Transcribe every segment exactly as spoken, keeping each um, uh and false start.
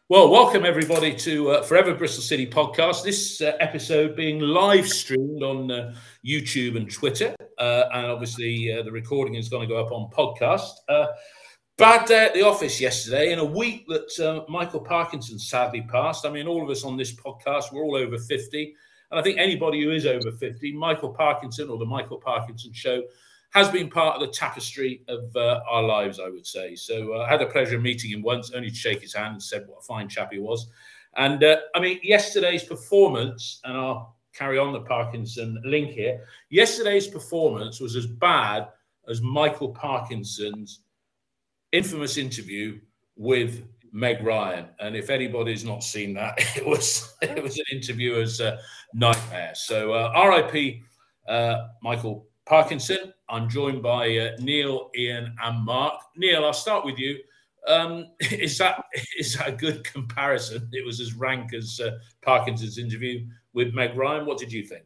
Well, welcome everybody to uh, Forever Bristol City podcast. This uh, episode being live streamed on uh, YouTube and Twitter, uh, and obviously uh, the recording is going to go up on podcast. Uh, bad day at the office yesterday, in a week that uh, Michael Parkinson sadly passed. I mean, all of us on this podcast, we're all over fifty, and I think anybody who is over fifty, Michael Parkinson or the Michael Parkinson Show has been part of the tapestry of uh, our lives, I would say. So uh, I had the pleasure of meeting him once, only to shake his hand and said what a fine chap he was. And uh, I mean, yesterday's performance, and I'll carry on the Parkinson link here, yesterday's performance was as bad as Michael Parkinson's infamous interview with Meg Ryan. And if anybody's not seen that, it was it was an interviewer's uh, nightmare. So uh, R I P uh, Michael Parkinson. I'm joined by uh, Neil, Ian, and Mark. Neil, I'll start with you. Um, is that is that a good comparison? It was as rank as uh, Parkinson's interview with Meg Ryan. What did you think?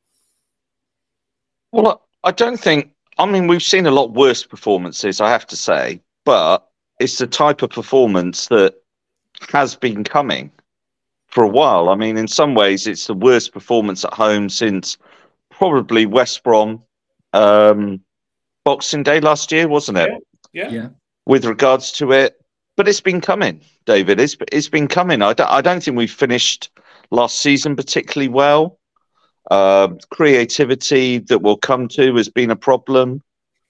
Well, I don't think. I mean, we've seen a lot worse performances, I have to say, but it's the type of performance that has been coming for a while. I mean, in some ways, it's the worst performance at home since probably West Brom. Um, Boxing Day last year, wasn't it? Yeah. yeah. With regards to it, but it's been coming, David. It's it's been coming. I don't, I don't think we finished last season particularly well. Uh, creativity that we'll come to has been a problem,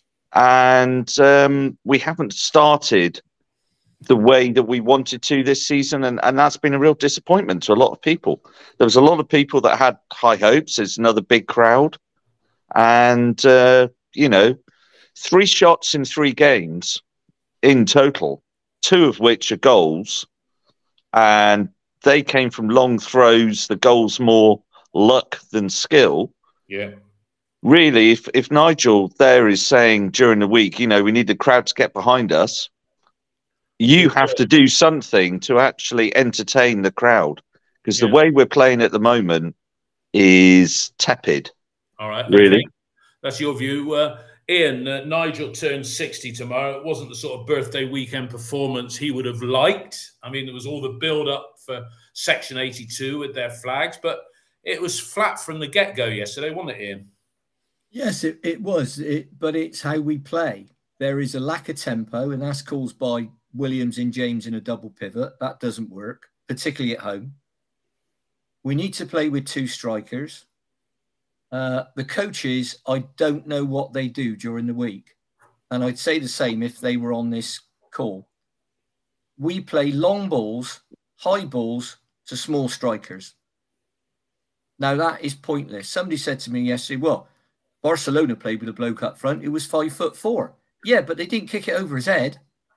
and um, we haven't started the way that we wanted to this season, and, and that's been a real disappointment to a lot of people. There was a lot of people that had high hopes. There's another big crowd. And, uh, you know, three shots in three games in total, two of which are goals. And they came from long throws, the goals more luck than skill. Yeah. Really, if, if Nigel there is saying during the week, you know, we need the crowd to get behind us, you have to do something to actually entertain the crowd. Because yeah. the way we're playing at the moment is tepid. All right. Really? Okay. That's your view. Uh, Ian, uh, Nigel turns sixty tomorrow. It wasn't the sort of birthday weekend performance he would have liked. I mean, there was all the build-up for Section eighty-two with their flags, but it was flat from the get-go yesterday, wasn't it, Ian? Yes, it, it was. It, but it's how we play. There is a lack of tempo, and that's caused by Williams and James in a double pivot. That doesn't work, particularly at home. We need to play with two strikers. Uh, the coaches, I don't know what they do during the week. And I'd say the same if they were on this call. We play long balls, high balls to small strikers. Now, that is pointless. Somebody said to me yesterday, well, Barcelona played with a bloke up front who was five foot four. Yeah, but they didn't kick it over his head.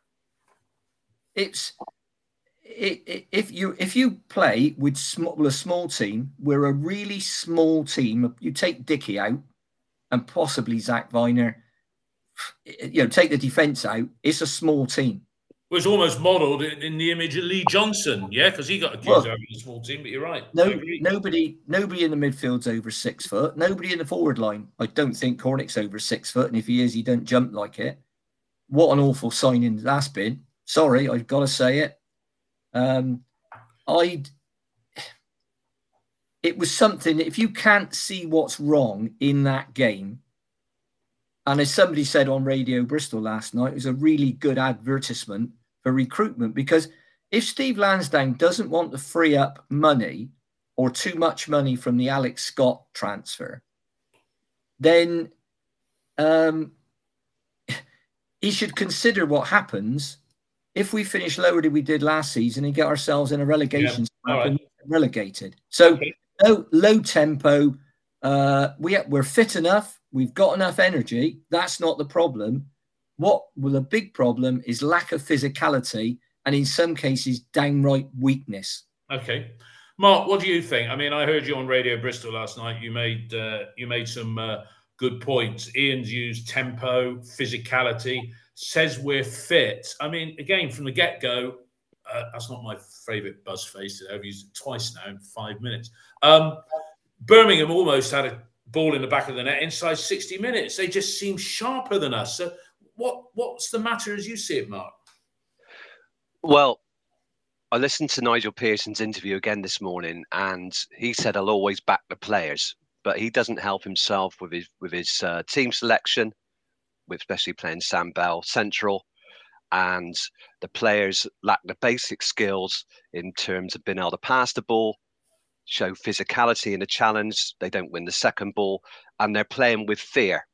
It's... It, it, if you if you play with small, well, a small team, we're a really small team. You take Dickey out and possibly Zach Viner, you know, take the defence out. It's a small team. It was almost modelled in, in the image of Lee Johnson, yeah, because he got accused well, of having a small team. But you're right. No, nobody, nobody in the midfield's over six foot. Nobody in the forward line. I don't think Cornick's over six foot, and if he is, he don't jump like it. What an awful signing that's been. Sorry, I've got to say it. Um, I'd, it was something, if you can't see what's wrong in that game, and as somebody said on Radio Bristol last night, it was a really good advertisement for recruitment, because if Steve Lansdown doesn't want to free up money or too much money from the Alex Scott transfer, then um, he should consider what happens if we finish lower than we did last season and get ourselves in a relegation yeah. right. and relegated. So okay. no low tempo. Uh, we we're fit enough. We've got enough energy. That's not the problem. What well, the big problem is lack of physicality and in some cases downright weakness. Okay, Mark, what do you think? I mean, I heard you on Radio Bristol last night. You made uh, you made some uh, good points. Ian's used tempo, physicality. Says we're fit. I mean, again, from the get-go, uh, that's not my favourite buzz phrase today. I've used it twice now in five minutes. Um, Birmingham almost had a ball in the back of the net inside sixty minutes. They just seem sharper than us. So what what's the matter as you see it, Mark? Well, I listened to Nigel Pearson's interview again this morning, and he said, I'll always back the players, but he doesn't help himself with his with his uh, team selection, with especially playing Sam Bell central, and the players lack the basic skills in terms of being able to pass the ball, show physicality in the challenge. They don't win the second ball, and they're playing with fear.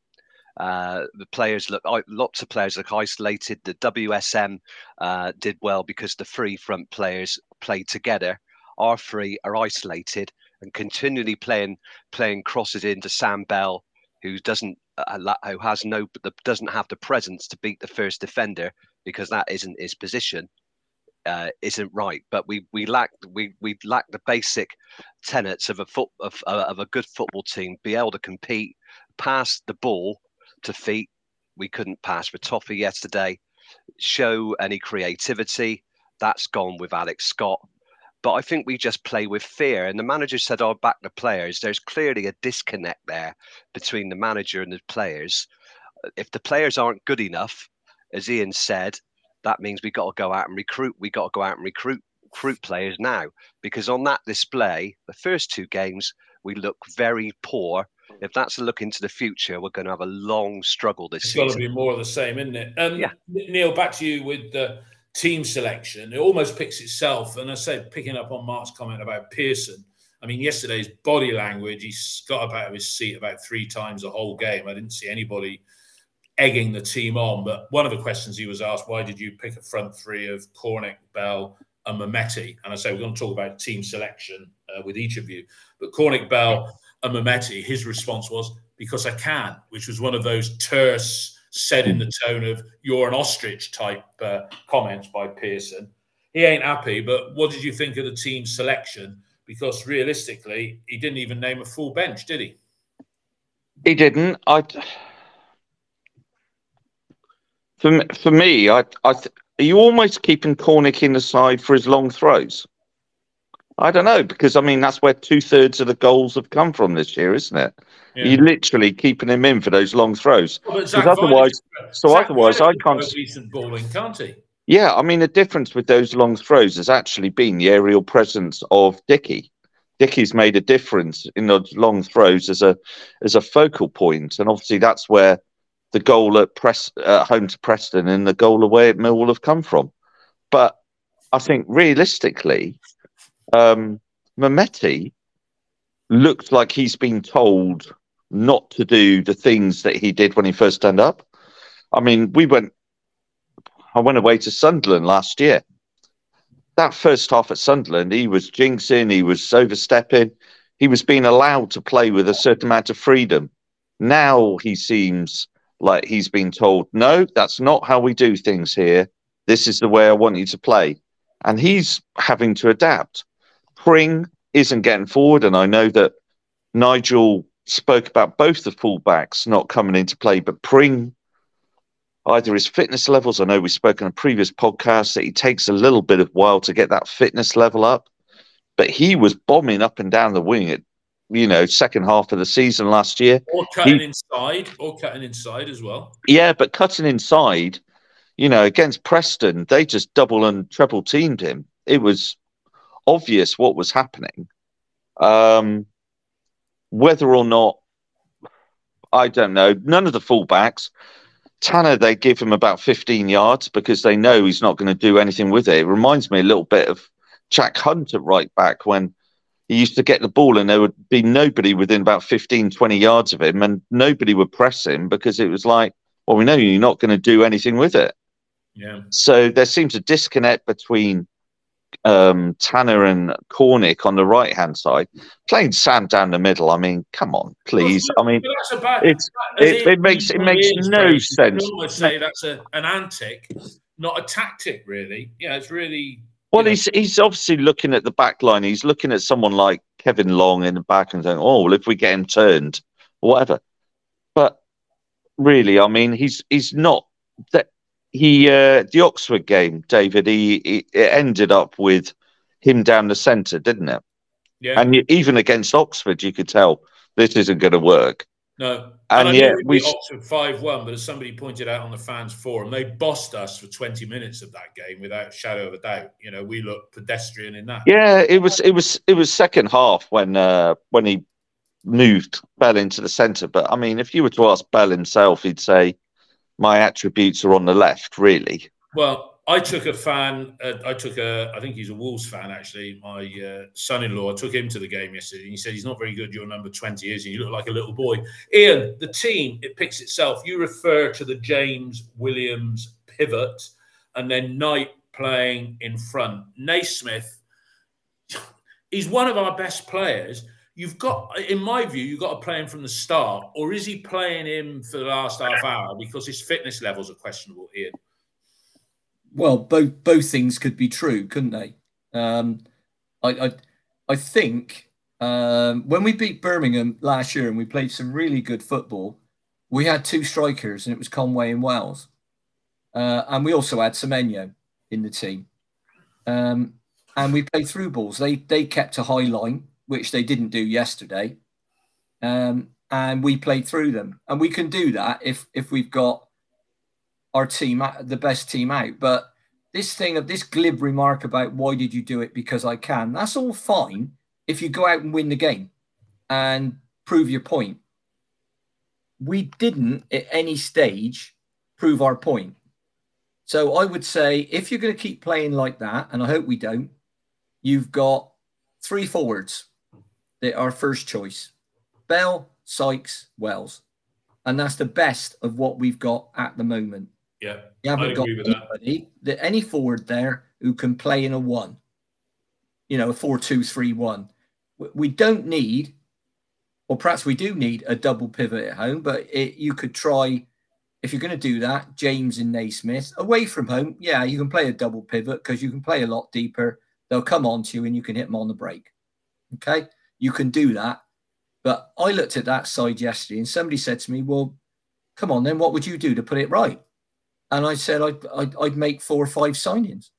Uh, the players look, lots of players look isolated. The W S M uh, did well because the three front players played together. Our three are isolated and continually playing playing crosses into Sam Bell, who doesn't uh, who has no doesn't have the presence to beat the first defender because that isn't his position. Uh, isn't right, but we we lack we we lack the basic tenets of a foot of of a good football team. Be able to compete, pass the ball to feet. We couldn't pass for Toffee yesterday. Show any creativity. That's gone with Alex Scott. But I think we just play with fear. And the manager said, I'll back the players. There's clearly a disconnect there between the manager and the players. If the players aren't good enough, as Ian said, that means we got to go out and recruit. We got to go out and recruit recruit players now. Because on that display, the first two games, we look very poor. If that's a look into the future, we're going to have a long struggle this it's season. It's got to be more of the same, isn't it? Um, yeah. Neil, back to you with the team selection. It almost picks itself. And I said, picking up on Mark's comment about Pearson, I mean, yesterday's body language, he got up out of his seat about three times the whole game. I didn't see anybody egging the team on. But one of the questions he was asked, why did you pick a front three of Cornick, Bell and Mehmeti? And I say, we're going to talk about team selection uh, with each of you. But Cornick, Bell and Mehmeti, his response was, because I can, which was one of those terse, said in the tone of you're an ostrich type uh, comments by Pearson. He ain't happy, but what did you think of the team selection? Because realistically, he didn't even name a full bench, did he? He didn't. I. For for me, I I th- are you almost keeping Cornick in the side for his long throws? I don't know, because I mean that's where two thirds of the goals have come from this year, isn't it? Yeah. You're literally keeping him in for those long throws. Well, because otherwise, so Zach otherwise, I can't. Decent balling, can't he? Yeah, I mean the difference with those long throws has actually been the aerial presence of Dickie. Dickie's made a difference in those long throws as a as a focal point, and obviously that's where the goal at press at home to Preston and the goal away at Millwall have come from. But I think realistically, um, Mehmeti looked like he's been told not to do the things that he did when he first turned up. I mean, we went, I went away to Sunderland last year. That first half at Sunderland, he was jinxing, he was overstepping, he was being allowed to play with a certain amount of freedom. Now he seems like he's been told, no, that's not how we do things here. This is the way I want you to play. And he's having to adapt. Pring isn't getting forward, and I know that Nigel spoke about both the fullbacks not coming into play, but Pring, either his fitness levels, I know we spoke in a previous podcast that he takes a little bit of while to get that fitness level up, but he was bombing up and down the wing at, you know, second half of the season last year. Or cutting he, inside, or cutting inside as well. Yeah, but cutting inside, you know, against Preston, they just double and treble teamed him. It was obvious what was happening. Um, whether or not, I don't know. None of the fullbacks. Tanner, they give him about fifteen yards because they know he's not going to do anything with it. It reminds me a little bit of Jack Hunt at right back when he used to get the ball and there would be nobody within about fifteen, twenty yards of him and nobody would press him because it was like, well, we know you're not going to do anything with it. Yeah. So there seems a disconnect between um, Tanner and Cornick on the right-hand side. Playing Sam down the middle, I mean, come on, please. Well, I mean, that's about, it's, it, it makes it makes no sense. You almost say that's a, an antic, not a tactic, really. Yeah, it's really... Well, he's he's obviously looking at the back line. He's looking at someone like Kevin Long in the back and saying, oh, well, if we get him turned, whatever. But really, I mean, he's he's not... that. He uh, the Oxford game, David, he, he it ended up with him down the centre, didn't it? Yeah. And you, even against Oxford, you could tell this isn't going to work. No. And, and I yet knew we beat Oxford five one, but as somebody pointed out on the fans forum, they bossed us for twenty minutes of that game without a shadow of a doubt. You know, we looked pedestrian in that. Yeah, it was it was it was second half when uh, when he moved Bell into the centre. But I mean, if you were to ask Bell himself, he'd say my attributes are on the left, really. Well, I took a fan. Uh, I took a. I think he's a Wolves fan, actually. My uh, son-in-law. I took him to the game yesterday, and he said he's not very good. You're number twenty, is he? You look like a little boy. Ian, the team it picks itself. You refer to the James Williams pivot, and then Knight playing in front. Naismith, he's one of our best players. You've got, in my view, you've got to play him from the start, or is he playing him for the last half hour because his fitness levels are questionable, Ian? Well, both both things could be true, couldn't they? Um, I, I I think um, when we beat Birmingham last year and we played some really good football, we had two strikers, and it was Conway and Wells, uh, and we also had Semenyo in the team, um, and we played through balls. They they kept a high line, which they didn't do yesterday, um, and we played through them, and we can do that if if we've got our team, the best team out. But this thing of this glib remark about why did you do it because I can, that's all fine if you go out and win the game and prove your point. We didn't at any stage prove our point. So I would say if you're going to keep playing like that, and I hope we don't, you've got three forwards that are first choice: Bell, Sykes, Wells. And that's the best of what we've got at the moment. Yeah, you haven't I got agree with anybody, that. that any forward there who can play in a one, you know, a four two three one. We don't need, or perhaps we do need, a double pivot at home, but it, you could try, if you're going to do that, James and Naismith. Away from home, yeah, you can play a double pivot because you can play a lot deeper. They'll come on to you and you can hit them on the break. Okay, you can do that. But I looked at that side yesterday and somebody said to me, well, come on then, what would you do to put it right? And I said, I'd, I'd, I'd make four or five signings.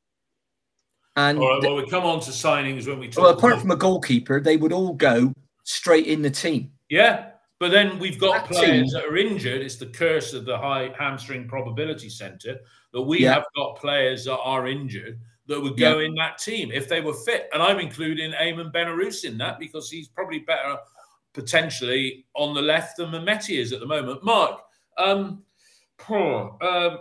And all right, well, we come on to signings when we talk. Well, apart about... from a goalkeeper, they would all go straight in the team. Yeah, but then we've got that players team... that are injured. It's the curse of the high hamstring probability centre that we yeah. have got players that are injured that would go yeah. in that team if they were fit. And I'm including Eamon Benarous in that because he's probably better potentially on the left than Mehmeti is at the moment. Mark, um, oh, um,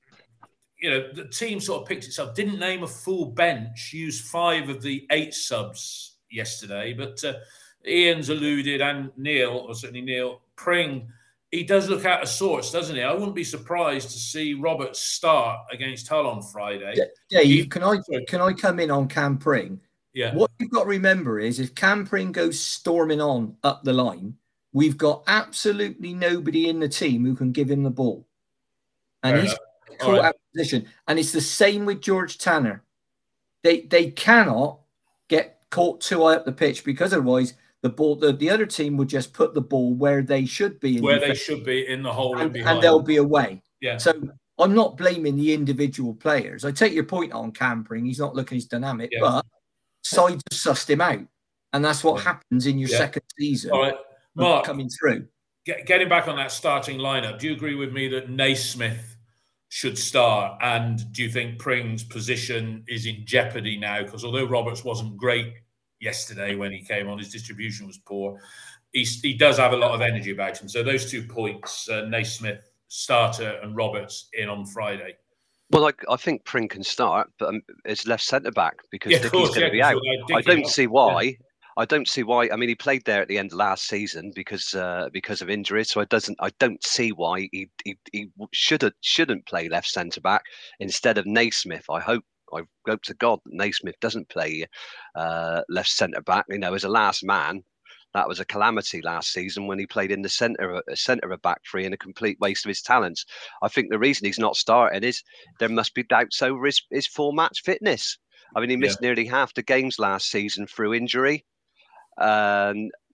you know, the team sort of picked itself, didn't name a full bench, used five of the eight subs yesterday, but uh, Ian's alluded, and Neil, or certainly Neil, Pring, he does look out of sorts, doesn't he? I wouldn't be surprised to see Roberts start against Hull on Friday. Dave, he, can I can I come in on Cam Pring? Yeah. What you've got to remember is if Cam Pring goes storming on up the line, we've got absolutely nobody in the team who can give him the ball. And Fair he's enough. Caught right. out of position. And it's the same with George Tanner. They they cannot get caught too high up the pitch because otherwise the ball the, the other team would just put the ball where they should be. In where defense. They should be in the hole and, and, and they'll be away. Yeah. So I'm not blaming the individual players. I take your point on Cam Pring. He's not looking as dynamic, yeah. but sides have sussed him out. And that's what yeah. happens in your yeah. second season. All right. Mark, coming through. Get, getting back on that starting lineup, do you agree with me that Naismith should start? And do you think Pring's position is in jeopardy now? Because although Roberts wasn't great yesterday when he came on, his distribution was poor, he, he does have a lot of energy about him. So those two points, uh, Naismith, starter, and Roberts in on Friday. Well, I, I think Pring can start, but um, it's left centre back because yeah, Dickie's going to yeah, be out. I don't see why. Yeah. I don't see why. I mean, he played there at the end of last season because uh, because of injury. So I doesn't. I don't see why he he, he should shouldn't play left centre back instead of Naismith. I hope. I hope to God that Naismith doesn't play uh, left centre back. You know, as a last man, that was a calamity last season when he played in the centre centre of back three and a complete waste of his talents. I think the reason he's not starting is there must be doubts over his, his full match fitness. I mean, he missed yeah. nearly half the games last season through injury. And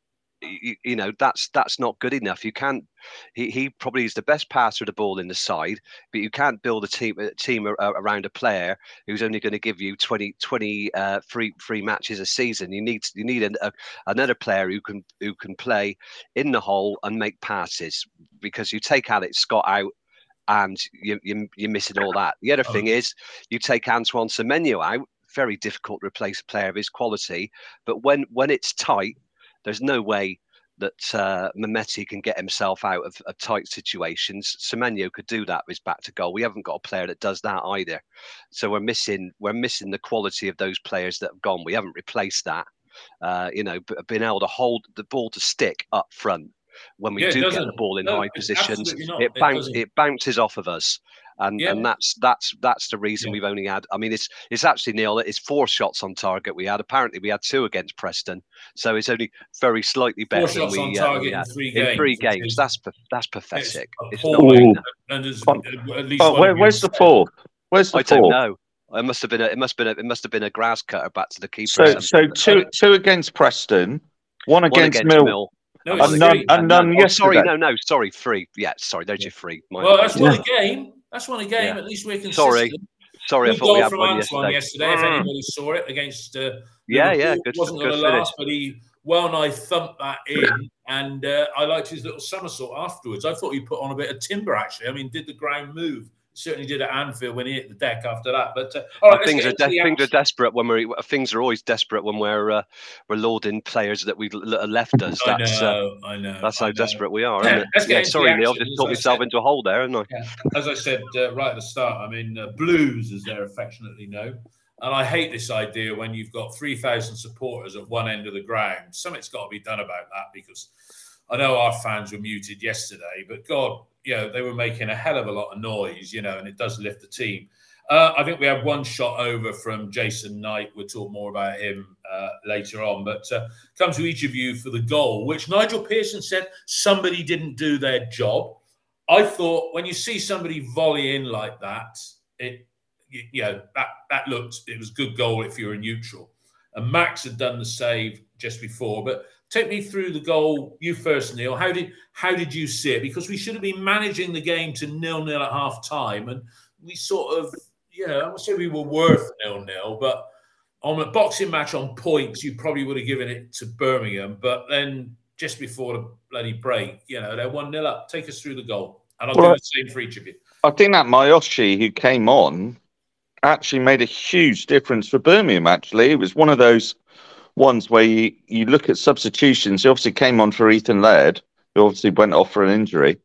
you, you know, that's that's not good enough. You can't. He, he probably is the best passer of the ball in the side, but you can't build a team a team around a player who's only going to give you twenty, twenty uh, free free matches a season. You need you need an, a, another player who can who can play in the hole and make passes, because you take Alex Scott out and you, you you're missing all that. The other oh. thing is you take Antoine Semenyo out. Very difficult to replace a player of his quality, but when when it's tight, there's no way that uh, Mehmeti can get himself out of, of tight situations. Semenyo could do that with his back to goal. We haven't got a player that does that either. So we're missing we're missing the quality of those players that have gone. We haven't replaced that. Uh, you know, being able to hold the ball to stick up front when we yeah, do get the ball in no, high positions, it, it, bounce, it bounces off of us. And yeah. and that's that's that's the reason yeah. we've only had. I mean, it's it's actually, Neil, it's four shots on target we had. Apparently, we had two against Preston, so it's only very slightly better. Four shots than on we, target uh, in three in games. three games. That's that's pathetic. It's, it's not. And there's at least oh, where, where's the fourth? Where's the I fourth? don't know. It must have been a, it must have been a, it must have been a grass cutter back to the keeper. So so two two against Preston, one, one against, against Mill. Mill. No, and none, and none oh, yesterday. Sorry, no, no, sorry, three. Yeah, sorry, there's your three. My well, that's one a game. That's one a game. Yeah. At least we're consistent. Sorry, sorry, good I thought we had from one Antoine yesterday. yesterday. If anybody saw it against, uh, yeah, Liverpool. yeah, good. Wasn't good going to last, but he well nigh thumped that in, and uh, I liked his little somersault afterwards. I thought he put on a bit of timber. Actually, I mean, did the ground move? Certainly did at Anfield when he hit the deck after that. But uh, all right, things are de- things are desperate when we're things are always desperate when we're uh, we're loading players that we've left us. That's, I know, uh, I know. That's how I know. desperate we are, yeah, isn't it? Yeah, sorry, Neil, I've just talked myself said, into a hole there, haven't I? Yeah. As I said uh, right at the start, I mean, uh, Blues, as they're affectionately known. And I hate this idea when you've got three thousand supporters at one end of the ground. Something's got to be done about that, because I know our fans were muted yesterday, but God, you know, they were making a hell of a lot of noise, you know, and it does lift the team. Uh, I think we had one shot over from Jason Knight. We'll talk more about him uh, later on. But uh, come to each of you for the goal, which Nigel Pearson said somebody didn't do their job. I thought when you see somebody volley in like that, it, you, you know, that, that looked, it was a good goal if you're a neutral. And Max had done the save just before, but take me through the goal. You first, Neil. How did how did you see it? Because we should have been managing the game to nil-nil at half time, and we sort of, you know, I would say we were worth nil-nil, but on a boxing match on points, you probably would have given it to Birmingham. But then just before the bloody break, you know, they're one-nil up. Take us through the goal, and I'll well, do the same for each of you. I think that Miyoshi who came on actually made a huge difference for Birmingham. Actually, it was one of those ones where you, you look at substitutions. He obviously came on for Ethan Laird, who obviously went off for an injury.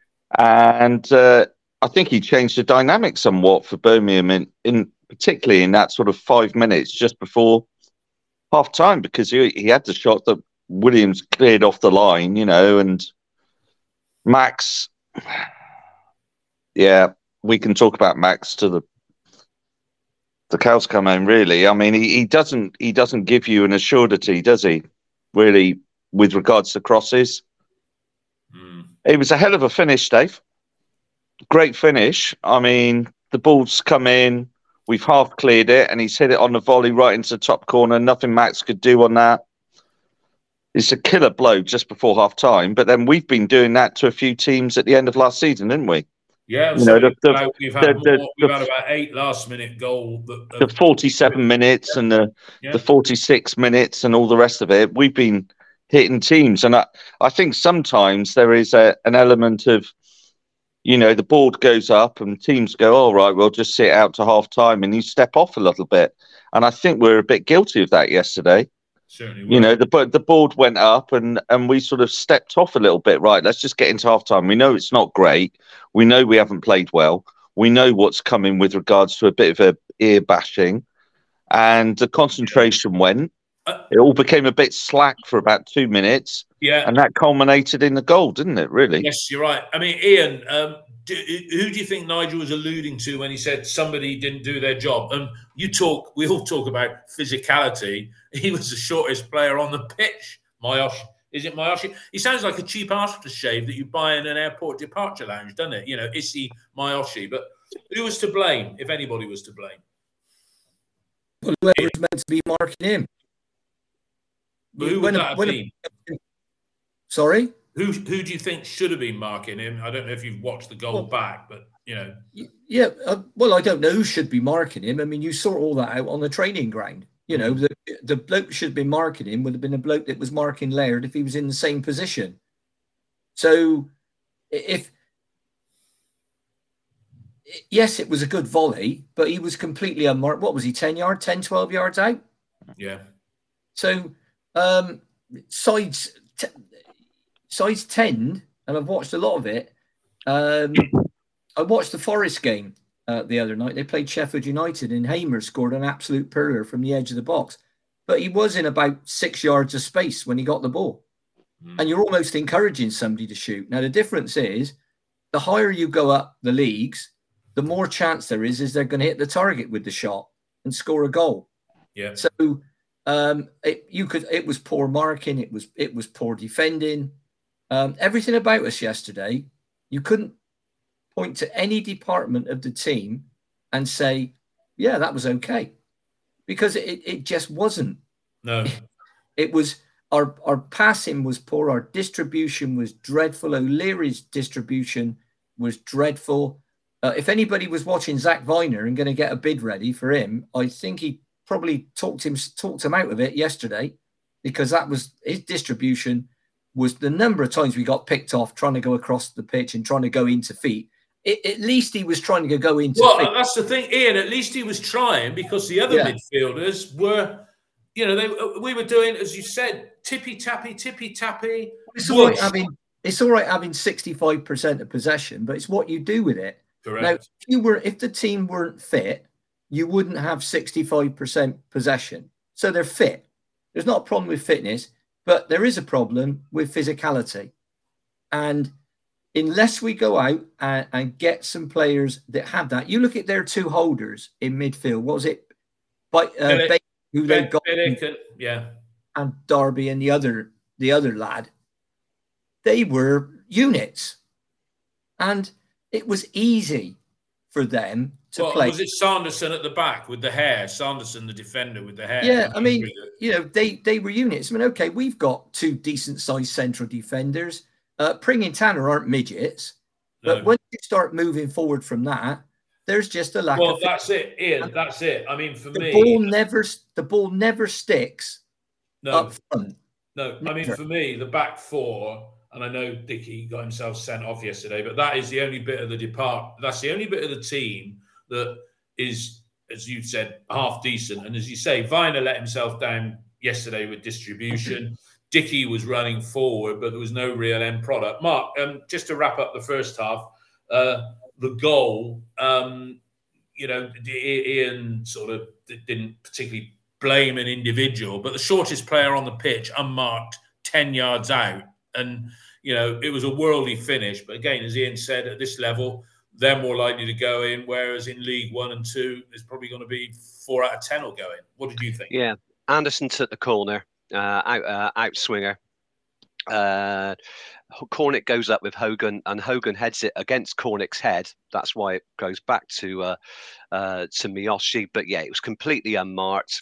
And uh, I think he changed the dynamic somewhat for Birmingham, in, in particularly in that sort of five minutes just before half time, because he, he had the shot that Williams cleared off the line, you know, and Max, yeah, we can talk about Max to the The cows come home, really. I mean, he, he doesn't he doesn't give you an assurity, does he? Really, with regards to crosses. Mm. It was a hell of a finish, Dave. Great finish. I mean, the ball's come in, we've half cleared it, and he's hit it on the volley right into the top corner. Nothing Max could do on that. It's a killer blow just before half time. But then we've been doing that to a few teams at the end of last season, didn't we? Yeah, you so know, the, the, we've, had the, more, we've the, had about eight last-minute goal. That, the forty-seven minutes yeah. and the, yeah. the forty-six minutes and all the rest of it. We've been hitting teams. And I, I think sometimes there is a, an element of, you know, the board goes up and teams go, all right, we'll just sit out to half-time, and you step off a little bit. And I think we're a bit guilty of that yesterday. Certainly you know, the the board went up and, and we sort of stepped off a little bit. Right, let's just get into halftime. We know it's not great. We know we haven't played well. We know what's coming with regards to a bit of a ear bashing, and the concentration went. It all became a bit slack for about two minutes. Yeah, and that culminated in the goal, didn't it? Really? Yes, you're right. I mean, Ian, um, do, who do you think Nigel was alluding to when he said somebody didn't do their job? And you talk, we all talk about physicality. He was the shortest player on the pitch. Miyoshi. Is it Miyoshi? He sounds like a cheap aftershave that you buy in an airport departure lounge, doesn't it? You know, Issy Miyoshi. But who was to blame, if anybody was to blame? Well, whoever was meant to be marking him. But who would when that have been? Sorry? Who who do you think should have been marking him? I don't know if you've watched the goal Well, back, but, you know. Yeah, uh, well, I don't know who should be marking him. I mean, you sort all that out on the training ground. You know, the, the bloke should have been marking him would have been a bloke that was marking Laird if he was in the same position. So, if... Yes, it was a good volley, but he was completely unmarked. What was he, ten yards, ten, twelve yards out? Yeah. So, um, sides... T- Sides ten, and I've watched a lot of it. Um, I watched the Forest game uh, the other night. They played Sheffield United, and Hamer scored an absolute perler from the edge of the box. But he was in about six yards of space when he got the ball. Mm. And you're almost encouraging somebody to shoot. Now, the difference is the higher you go up the leagues, the more chance there is is they're going to hit the target with the shot and score a goal. Yeah. So um, it, you could. It was poor marking. It was it was poor defending. Um, everything about us yesterday, you couldn't point to any department of the team and say, yeah, that was okay. Because it, it just wasn't. No. It was, our, our passing was poor. Our distribution was dreadful. O'Leary's distribution was dreadful. Uh, if anybody was watching Zach Viner and going to get a bid ready for him, I think he probably talked him, talked him out of it yesterday, because that was his distribution. Was the number of times we got picked off trying to go across the pitch and trying to go into feet. It, at least he was trying to go into well, feet. Well, that's the thing, Ian. At least he was trying, because the other yeah. midfielders were, you know, they we were doing, as you said, tippy-tappy, tippy-tappy. It's all right having, it's all right having sixty-five percent of possession, but it's what you do with it. Correct. Now, if, you were, if the team weren't fit, you wouldn't have sixty-five percent possession. So they're fit. There's not a problem with fitness. But there is a problem with physicality. And unless we go out and, and get some players that have that, you look at their two holders in midfield. What was it? By, uh, Billick, Baker, who they got, Billick, and, yeah, and Darby and the other the other lad. They were units, and it was easy for them to well, play. Was it Sanderson at the back with the hair? Sanderson, the defender with the hair. Yeah, I mean, you know, they they were units. I mean, okay, we've got two decent-sized central defenders. Uh, Pring and Tanner aren't midgets, but no. When you start moving forward from that, there's just a lack well, of. Well, that's it, Ian. That's it. I mean, for the me, ball never the ball never sticks. No, up front. no. Never. I mean, for me, the back four. And I know Dickey got himself sent off yesterday, but that is the only bit of the depart. That's the only bit of the team that is, as you said, half decent. And as you say, Viner let himself down yesterday with distribution. Dickey was running forward, but there was no real end product. Mark, um, just to wrap up the first half, uh, the goal, um, you know, Ian sort of didn't particularly blame an individual, but the shortest player on the pitch, unmarked, ten yards out. And, you know, it was a worldly finish. But again, as Ian said, at this level, they're more likely to go in, whereas in League One and Two, there's probably going to be four out of ten will go in. What did you think? Yeah, Anderson took the corner, uh, out, uh, out swinger. Uh, Cornick goes up with Hogan, and Hogan heads it against Cornick's head. That's why it goes back to uh, uh, to Miyoshi. But yeah, it was completely unmarked.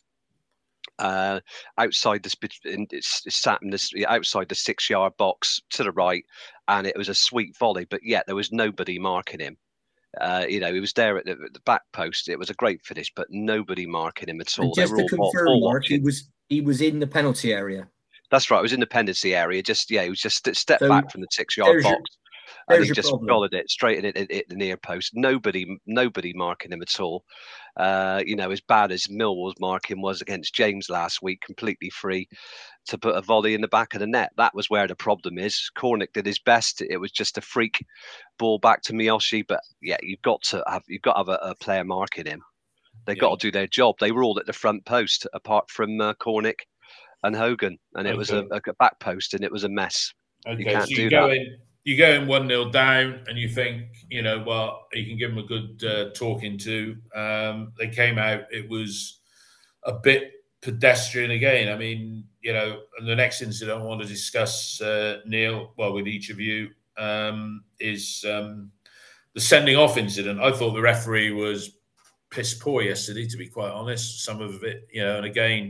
Uh, outside the it's, it's sat in this outside the six yard box to the right, and it was a sweet volley. But yet there was nobody marking him. Uh, you know, he was there at the, at the back post. It was a great finish, but nobody marking him at all. And just they were to all, confirm, all Mark, he was he was in the penalty area. That's right. It was in the penalty area. Just yeah, he was just stepped so back from the six yard box. Your, and he just problem. followed it straight at, at, at the near post. Nobody, nobody marking him at all. Uh, you know, as bad as Millwall's marking was against James last week, completely free to put a volley in the back of the net. That was where the problem is. Cornick did his best. It was just a freak ball back to Miyoshi. But yeah, you've got to have you've got to have a, a player marking him. They've yeah. got to do their job. They were all at the front post, apart from uh, Cornick and Hogan, and it okay. was a, a back post, and it was a mess. Okay, you can't so do you that. Go in, you go in one nil down, and you think, you know, well, you can give them a good uh, talking to. Um, they came out, it was a bit pedestrian again. I mean, you know, and the next incident I want to discuss, uh, Neil, well, with each of you, um, is um, the sending off incident. I thought the referee was piss poor yesterday, to be quite honest. Some of it, you know, and again,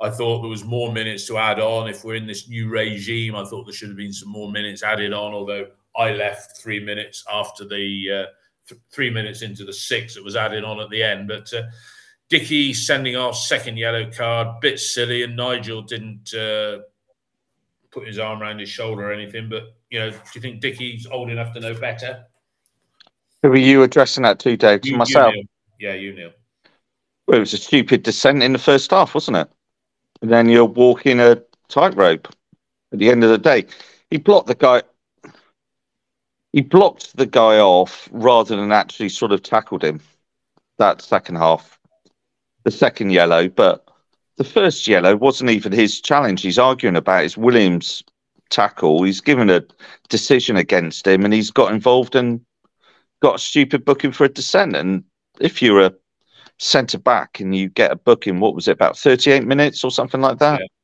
I thought there was more minutes to add on. If we're in this new regime, I thought there should have been some more minutes added on, although I left three minutes after the uh, th- three minutes into the six that was added on at the end. But uh, Dickie sending off, second yellow card, bit silly, and Nigel didn't uh, put his arm around his shoulder or anything. But, you know, do you think Dickie's old enough to know better? Who are you addressing that to, Dave? To You, myself? You, Neil. Yeah, you, Neil. Well, it was a stupid descent in the first half, wasn't it? And then you're walking a tightrope at the end of the day. He blocked the guy. He blocked the guy off rather than actually sort of tackled him. That second half, the second yellow, but the first yellow wasn't even his challenge. He's arguing about his Williams tackle. He's given a decision against him, and he's got involved and got a stupid booking for a descent. And if you're a centre back and you get a booking, what was it, about thirty-eight minutes or something like that? Yeah.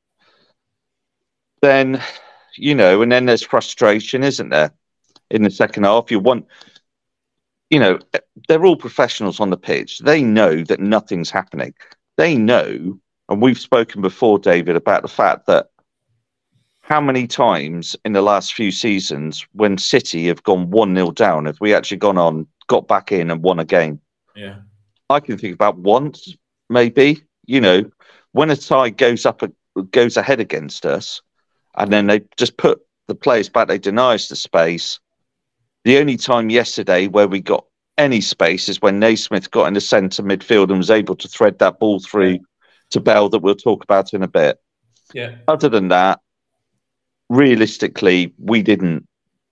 Then, you know, and then there's frustration, isn't there? In the second half, you want, you know, they're all professionals on the pitch. They know that nothing's happening. They know, and we've spoken before, David, about the fact that how many times in the last few seasons when City have gone one nil down, have we actually gone on, got back in and won a game? Yeah. I can think about once, maybe, you know, when a side goes up, goes ahead against us, and then they just put the players back, they deny us the space. The only time yesterday where we got any space is when Naismith got in the centre midfield and was able to thread that ball through to Bell that we'll talk about in a bit. Yeah. Other than that, realistically, we didn't,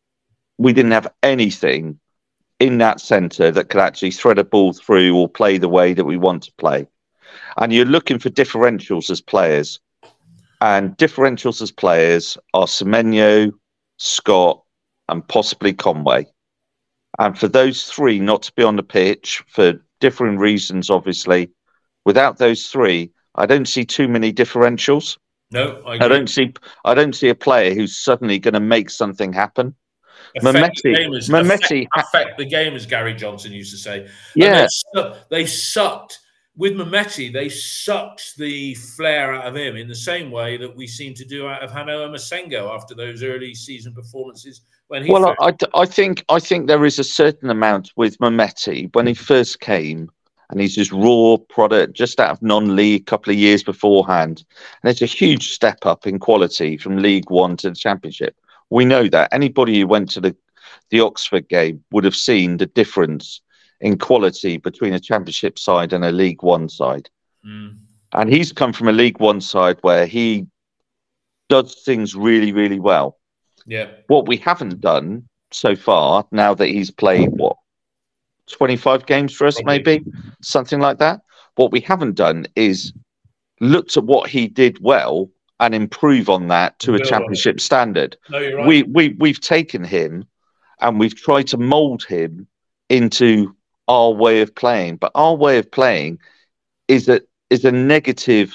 we didn't have anything in that centre that could actually thread a ball through or play the way that we want to play. And you're looking for differentials as players. And differentials as players are Semenyo, Scott, and possibly Conway. And for those three not to be on the pitch for different reasons, obviously, without those three, I don't see too many differentials. No, I, agree. I don't see. I don't see a player who's suddenly going to make something happen. Affect the, game as, affect, affect the game, as Gary Johnson used to say. Yeah, they, they sucked with Mehmeti. They sucked the flair out of him in the same way that we seem to do out of Hanoa Masengo after those early season performances. When he well, I, I think I think there is a certain amount with Mehmeti when he first came, and he's this raw product just out of non-league a couple of years beforehand. And there's a huge step up in quality from League One to the Championship. We know that. Anybody who went to the, the Oxford game would have seen the difference in quality between a Championship side and a League One side. Mm. And he's come from a League One side where he does things really, really well. Yeah. What we haven't done so far, now that he's played, what, twenty-five games for us, Probably. maybe? Something like that. What we haven't done is looked at what he did well and improve on that to a Championship standard. No, you're right. We, we, we've taken him and we've tried to mould him into our way of playing. But our way of playing is a, is a negative,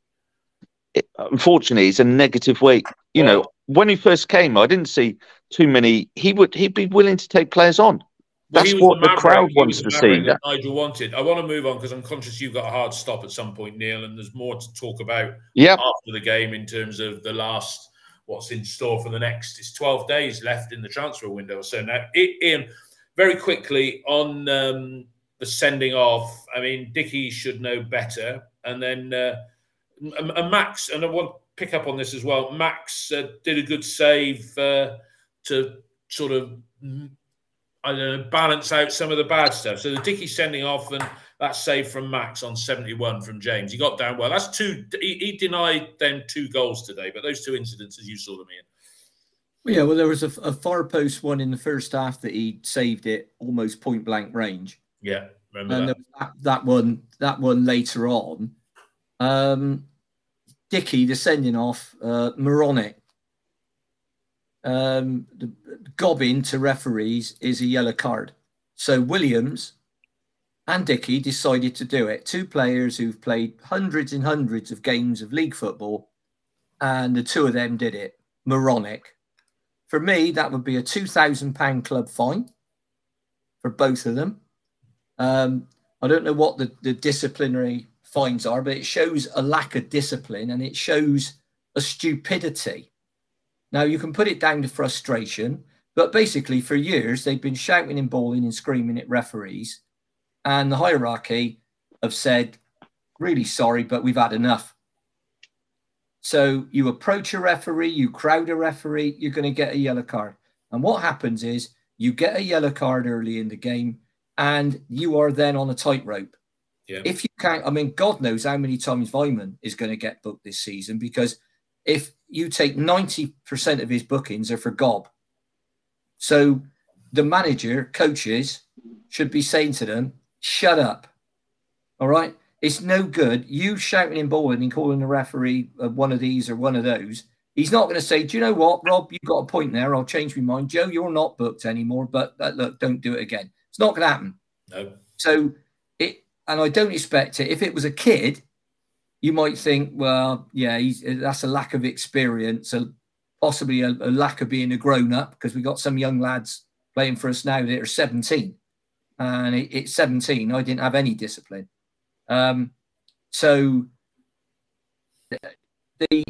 unfortunately, it's a negative way. You well, know, when he first came, I didn't see too many. He would, he'd be willing to take players on. That's what the, the crowd wants to see. That Nigel wanted. I want to move on because I'm conscious you've got a hard stop at some point, Neil, and there's more to talk about yep. after the game in terms of the last, what's in store for the next. It's twelve days left in the transfer window. So now, Ian, very quickly on um, the sending off. I mean, Dickie should know better. And then uh, and Max, and I want to pick up on this as well. Max uh, did a good save uh, to sort of. I don't know, balance out some of the bad stuff. So the Dickie sending off and that save from Max on seventy-one from James. He got down well. That's two. He, he denied them two goals today, but those two incidents, as you saw them, Ian. Well, yeah, well, there was a, a far post one in the first half that he saved it almost point blank range. Yeah, remember and that. that. That one, that one later on. Um, Dickie, the sending off, uh, moronic. Um, the gobbing to referees is a yellow card. So Williams and Dickie decided to do it. Two players who've played hundreds and hundreds of games of league football, and the two of them did it. Moronic. For me, that would be a two thousand pounds club fine for both of them. Um, I don't know what the, the disciplinary fines are, but it shows a lack of discipline and it shows a stupidity. Now, you can put it down to frustration, but basically for years, they've been shouting and bawling and screaming at referees, and the hierarchy have said, really sorry, but we've had enough. So you approach a referee, you crowd a referee, you're going to get a yellow card. And what happens is you get a yellow card early in the game and you are then on a tightrope. Yeah. If you can't, I mean, God knows how many times Weimann is going to get booked this season, because if you take ninety percent of his bookings are for gob. So the manager, coaches should be saying to them, shut up. All right. It's no good you shouting and bawling and calling the referee uh, one of these or one of those. He's not going to say, do you know what, Rob, you've got a point there. I'll change my mind. Joe, you're not booked anymore, but uh, look, don't do it again. It's not going to happen. No. So it, and I don't expect it. If it was a kid, you might think, well, yeah, he's, that's a lack of experience, a, possibly a, a lack of being a grown-up, because we've got some young lads playing for us now that are seventeen. And it, it's seventeen. I didn't have any discipline. Um, so the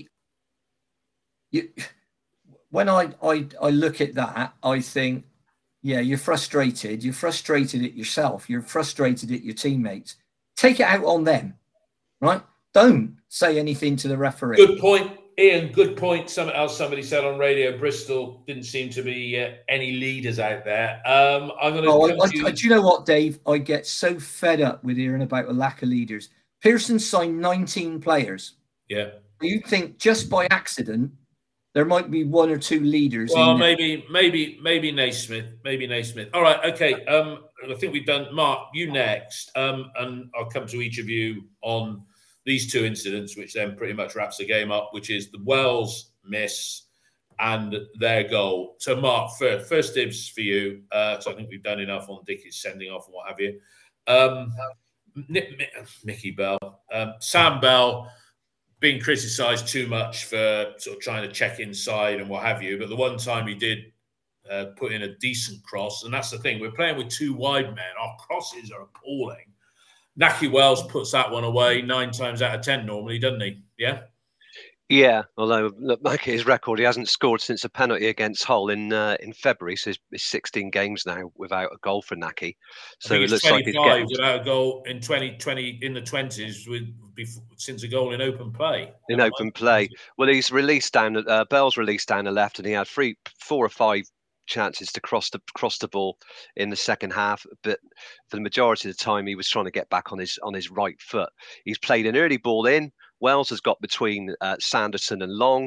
you, when I, I I look at that, I think, yeah, you're frustrated. You're frustrated at yourself. You're frustrated at your teammates. Take it out on them, right? Don't say anything to the referee. Good point, Ian. Good point. Something else somebody said on Radio Bristol. Didn't seem to be uh, any leaders out there. Um, I'm going oh, to. I, I, do you know what, Dave? I get so fed up with hearing about a lack of leaders. Pearson signed nineteen players. Yeah. You think just by accident there might be one or two leaders? Well, in maybe, maybe, maybe Naismith. Maybe Naismith. All right. Okay. Um, I think we've done. Mark, you next. Um, and I'll come to each of you on these two incidents, which then pretty much wraps the game up, which is the Wells miss and their goal. So, Mark, first, first dibs for you. Uh, so I think we've done enough on Dickie's sending off and what have you. Um, Mickey Bell, um, Sam Bell being criticised too much for sort of trying to check inside and what have you. But the one time he did uh, put in a decent cross, and that's the thing. We're playing with two wide men. Our crosses are appalling. Nahki Wells puts that one away nine times out of ten normally, doesn't he? Yeah? Yeah, although look back at his record, he hasn't scored since a penalty against Hull in uh, in February, so it's sixteen games now without a goal for Nahki. So it looks like he's getting without a goal in twenty twenty in the twenties with before, since a goal in open play. In Never open mind. play, well, he's released down. Uh, Bell's released down the left, and he had three, four or five chances to cross the cross the ball in the second half, but for the majority of the time he was trying to get back on his on his right foot. He's played an early ball in. Wells has got between uh, Sanderson and Long,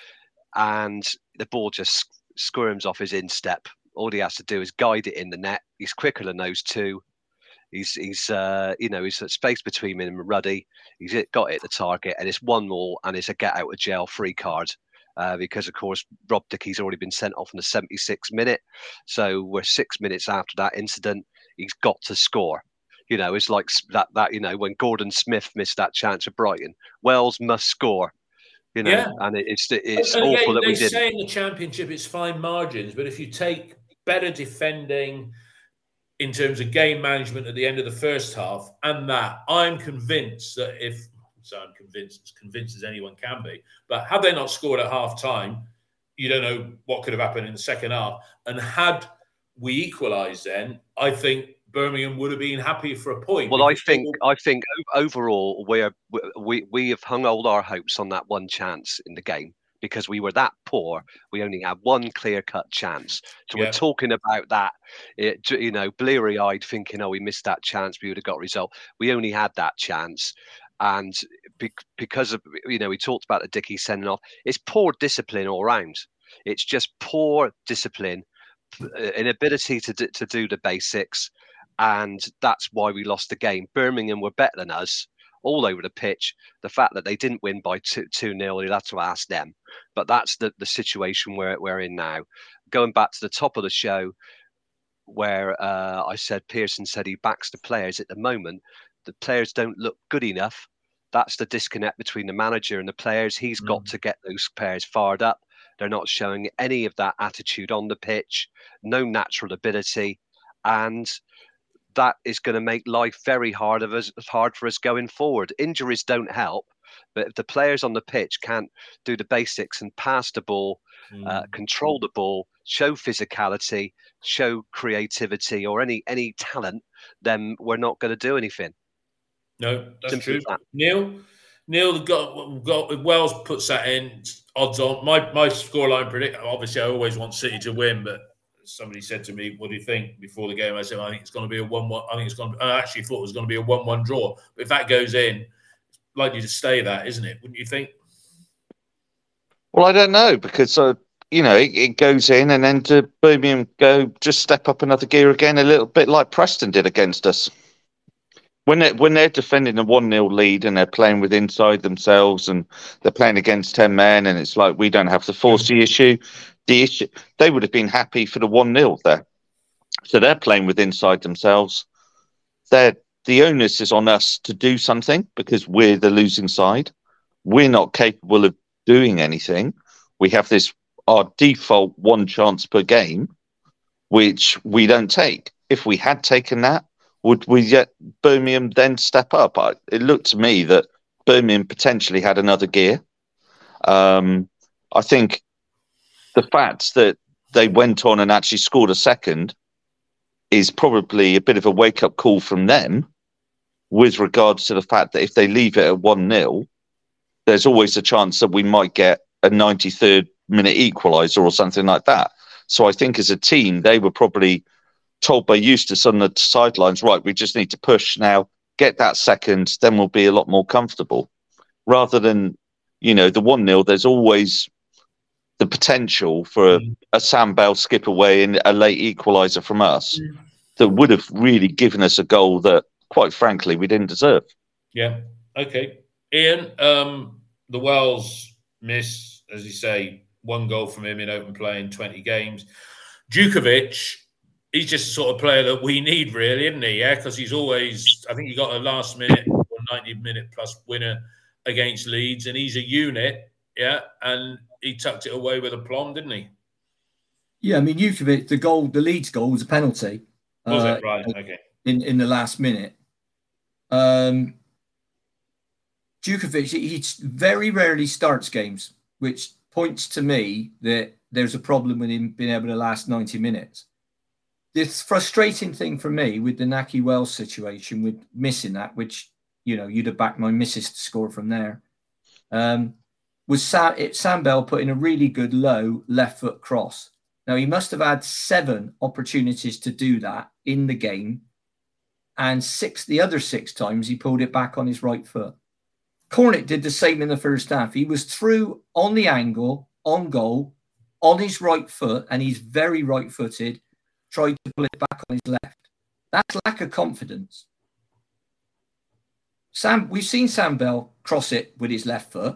and the ball just squirms off his instep. All he has to do is guide it in the net. He's quicker than those two. He's he's uh, you know he's at space between him and Ruddy. He's got it at the target, and it's one more, and it's a get out of jail free card. Uh, because, of course, Rob Dickie's already been sent off in the seventy-sixth minute. So we're six minutes after that incident. He's got to score. You know, it's like that, that you know, when Gordon Smith missed that chance at Brighton. Wells must score, you know, yeah. and it, it's it's and awful again, that we didn't. They say in the Championship it's fine margins, but if you take better defending in terms of game management at the end of the first half and that, I'm convinced that if... So I'm convinced, as convinced as anyone can be. But had they not scored at half time, you don't know what could have happened in the second half. And had we equalised then, I think Birmingham would have been happy for a point. Well, I think were... I think overall we're, we we have hung all our hopes on that one chance in the game because we were that poor. We only had one clear-cut chance. So yeah. We're talking about that, it, you know, bleary-eyed, thinking, oh, we missed that chance, we would have got a result. We only had that chance. And because of, you know, we talked about the Dickie sending off, it's poor discipline all round. It's just poor discipline, inability to do, to do the basics. And that's why we lost the game. Birmingham were better than us all over the pitch. The fact that they didn't win by two, two nil, you'll have to ask them. But that's the, the situation we're, we're in now. Going back to the top of the show, where uh, I said Pearson said he backs the players at the moment, the players don't look good enough. That's the disconnect between the manager and the players. He's mm. got to get those players fired up. They're not showing any of that attitude on the pitch, no natural ability. And that is going to make life very hard of us, hard for us going forward. Injuries don't help, but if the players on the pitch can't do the basics and pass the ball, mm. uh, control the ball, show physicality, show creativity, or any any talent, then we're not going to do anything. No, that's Simple true. That. Neil, Neil got got Wells puts that in odds on. My my scoreline predict. Obviously, I always want City to win, but somebody said to me, "What do you think?" Before the game, I said, "I think it's going to be a one-one." I think it's going. To, I actually thought it was going to be a one-one draw. But if that goes in, it's likely to stay that, isn't it? Wouldn't you think? Well, I don't know because uh, you know it, it goes in, and then to Birmingham go just step up another gear again, a little bit like Preston did against us. When they when they're defending a one nil lead and they're playing with inside themselves and they're playing against ten men, and it's like we don't have to force the issue. The issue they would have been happy for the one nil there. So they're playing with inside themselves. They're, the onus is on us to do something because we're the losing side. We're not capable of doing anything. We have this our default one chance per game, which we don't take. If we had taken that, would we get Birmingham then step up? I, it looked to me that Birmingham potentially had another gear. Um, I think the fact that they went on and actually scored a second is probably a bit of a wake-up call from them with regards to the fact that if they leave it at one nil, there's always a chance that we might get a ninety-third minute equaliser or something like that. So I think as a team, they were probably told by Eustace on the sidelines, right, we just need to push now, get that second, then we'll be a lot more comfortable. Rather than, you know, the one nil, there's always the potential for mm. a, a Sam Bell skip away and a late equaliser from us mm. that would have really given us a goal that, quite frankly, we didn't deserve. Yeah, okay. Ian, um, the Wells miss, as you say, one goal from him in open play in twenty games. Djukovic, he's just the sort of player that we need, really, isn't he? Yeah, because he's always, I think he got a last minute or ninety minute plus winner against Leeds, and he's a unit, yeah, and he tucked it away with aplomb, didn't he? Yeah, I mean, Djukovic, the goal, the Leeds goal was a penalty. Was uh, it? Right, okay. In, in the last minute. Um, Djukovic, he, he very rarely starts games, which points to me that there's a problem with him being able to last ninety minutes. This frustrating thing for me with the Nahki Wells situation, with missing that, which, you know, you'd have backed my missus to score from there, um, was Sam, it, Sam Bell put in a really good low left foot cross. Now, he must have had seven opportunities to do that in the game, and six, the other six times he pulled it back on his right foot. Cornick did the same in the first half. He was through on the angle, on goal, on his right foot, and he's very right-footed, tried to pull it back on his left. That's lack of confidence. Sam, we've seen Sam Bell cross it with his left foot,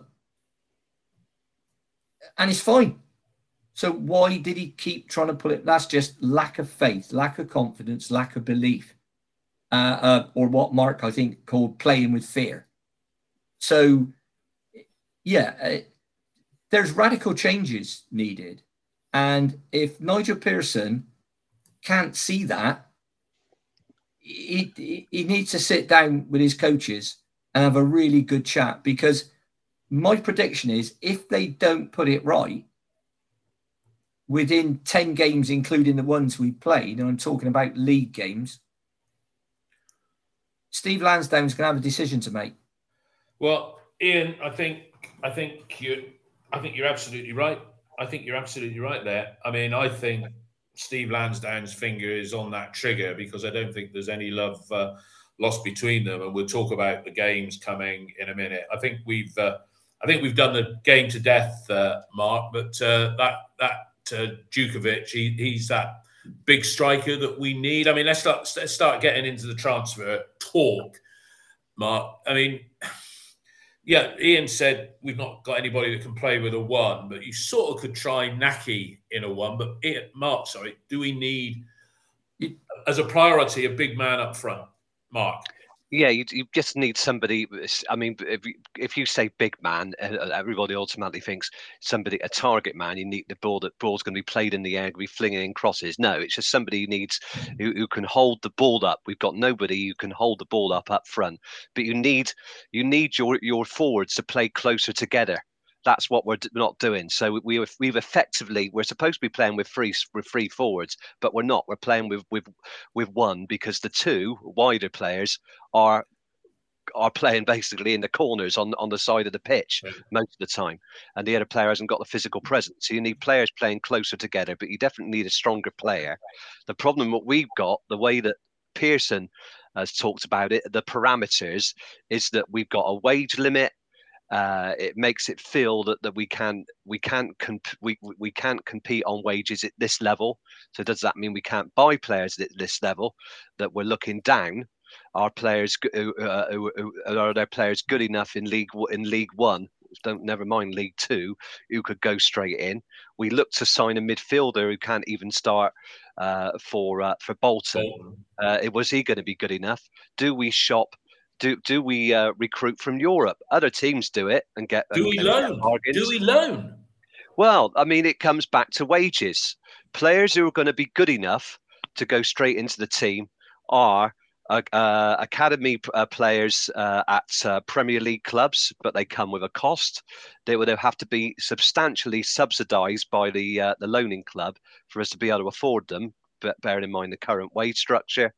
and it's fine. So why did he keep trying to pull it? That's just lack of faith, lack of confidence, lack of belief, uh, uh, or what Mark, I think, called playing with fear. So, yeah, uh, there's radical changes needed. And if Nigel Pearson can't see that, he, he needs to sit down with his coaches and have a really good chat, because my prediction is if they don't put it right within ten games, including the ones we played, and I'm talking about league games, Steve Lansdown's going to have a decision to make. Well, Ian, I think I think you I think you're absolutely right. I think you're absolutely right there. I mean, I think Steve Lansdown's finger is on that trigger, because I don't think there's any love uh, lost between them. And we'll talk about the games coming in a minute. I think we've uh, I think we've done the game to death, uh, Mark. But uh, that that uh, Djukovic, he, he's that big striker that we need. I mean, let's start let's start getting into the transfer talk, Mark. I mean. Yeah, Ian said we've not got anybody that can play with a one, but you sort of could try Nahki in a one. But Ian, Mark, sorry, do we need, as a priority, a big man up front? Mark? Yeah, you, you just need somebody. I mean, if you, if you say big man, everybody automatically thinks somebody, a target man. You need the ball, that ball's going to be played in the air, going to be flinging in crosses. No, it's just somebody who needs, who, who can hold the ball up. We've got nobody who can hold the ball up up front. But you need, you need your your forwards to play closer together. That's what we're not doing. So we we've effectively, we're supposed to be playing with three with three forwards, but we're not. We're playing with with with one, because the two wider players are are playing basically in the corners on on the side of the pitch right. most of the time, and the other player hasn't got the physical presence. So you need players playing closer together, but you definitely need a stronger player. The problem what we've got, the way that Pearson has talked about it, the parameters, is that we've got a wage limit. Uh, it makes it feel that, that we can we can't comp- we we can't compete on wages at this level. So does that mean we can't buy players at this level? That we're looking down? Are players uh, are there players good enough in league in League One? Don't never mind League Two, who could go straight in. We look to sign a midfielder who can't even start uh, for uh, for Bolton. Uh, was he going to be good enough? Do we shop? Do do we uh, recruit from Europe? Other teams do it and get. Do and, we and loan? Do we loan? Well, I mean, it comes back to wages. Players who are going to be good enough to go straight into the team are uh, uh, academy uh, players uh, at uh, Premier League clubs, but they come with a cost. They would have to be substantially subsidised by the uh, the loaning club for us to be able to afford them. But bearing in mind the current wage structure,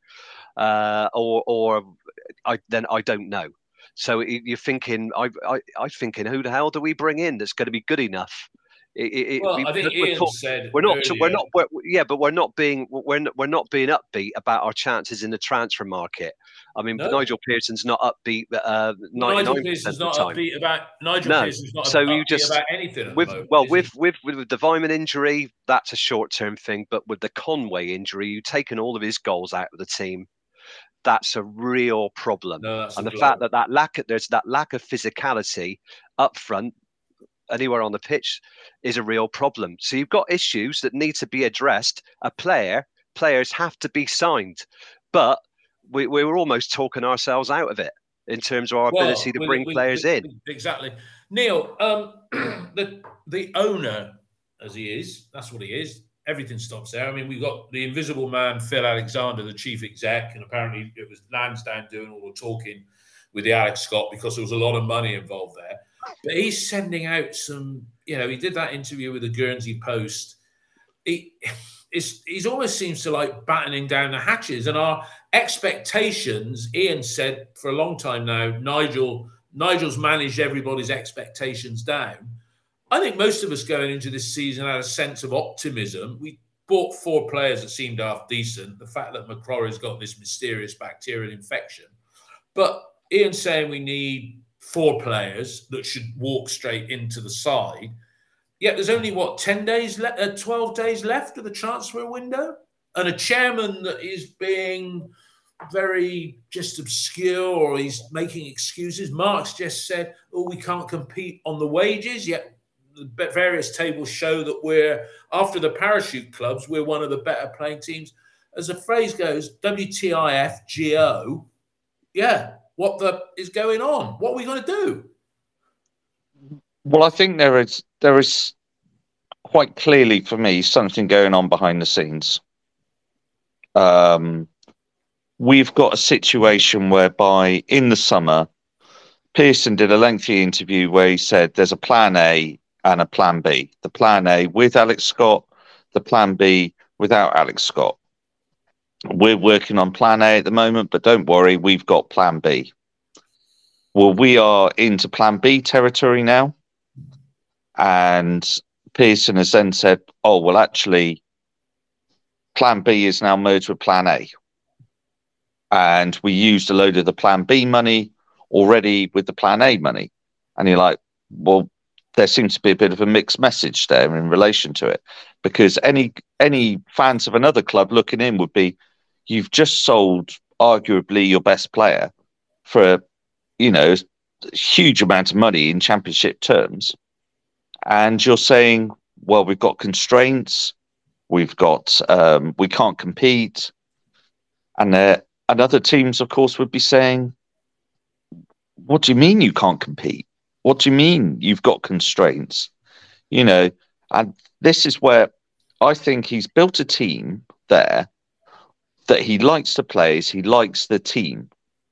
uh, or or I, then I don't know. So you're thinking, I, I, I'm thinking, who the hell do we bring in that's going to be good enough? It, it, well, we, I think Ian talk, said we're not, earlier, we're not, we're, yeah, but we're not being, we're not, we're not being upbeat about our chances in the transfer market. I mean, no. Nigel Pearson's not upbeat. Uh, Nigel Pearson's not upbeat about Nigel no. Pearson's not so upbeat you just, about anything. At with the moment, well, with, with with with the Weimann injury, that's a short-term thing. But with the Conway injury, you've taken all of his goals out of the team. That's a real problem. No, and the blow. fact that that lack of, there's that lack of physicality up front, anywhere on the pitch, is a real problem. So you've got issues that need to be addressed. A player, players have to be signed, but we, we were almost talking ourselves out of it in terms of our well, ability to we, bring we, players we, in. Exactly. Neil, um, the the owner, as he is, that's what he is. Everything stops there. I mean, we've got the invisible man, Phil Alexander, the chief exec, and apparently it was Lansdowne doing all the talking with the Alex Scott because there was a lot of money involved there. But he's sending out some, you know, he did that interview with the Guernsey Post. He, it's, he's almost seems to like battening down the hatches. And our expectations, Ian said for a long time now, Nigel, Nigel's managed everybody's expectations down. I think most of us going into this season had a sense of optimism. We bought four players that seemed half decent. The fact that McCrory's got this mysterious bacterial infection. But Ian's saying we need four players that should walk straight into the side. Yet there's only, what, ten days, le- uh, twelve days left of the transfer window? And a chairman that is being very just obscure, or he's making excuses. Mark's just said, oh, we can't compete on the wages, yet the various tables show that we're, after the parachute clubs, we're one of the better playing teams. As the phrase goes, W T I F G O, yeah, what the is going on? What are we going to do? Well, I think there is there is quite clearly for me something going on behind the scenes. Um, we've got a situation whereby in the summer, Pearson did a lengthy interview where he said there's a plan A and a plan B. The plan A with Alex Scott, the plan B without Alex Scott. We're working on plan A at the moment, but don't worry, we've got plan B. Well, we are into plan B territory now. And Pearson has then said, oh, well, actually, plan B is now merged with plan A. And we used a load of the plan B money already with the plan A money. And you're like, well, there seems to be a bit of a mixed message there in relation to it, because any any fans of another club looking in would be, you've just sold arguably your best player for, you know, a huge amount of money in championship terms. And you're saying, well, we've got constraints, we've got, um, we can't compete. And, uh, and other teams, of course, would be saying, what do you mean you can't compete? What do you mean you've got constraints? You know, and this is where I think he's built a team there that he likes the players, he likes the team.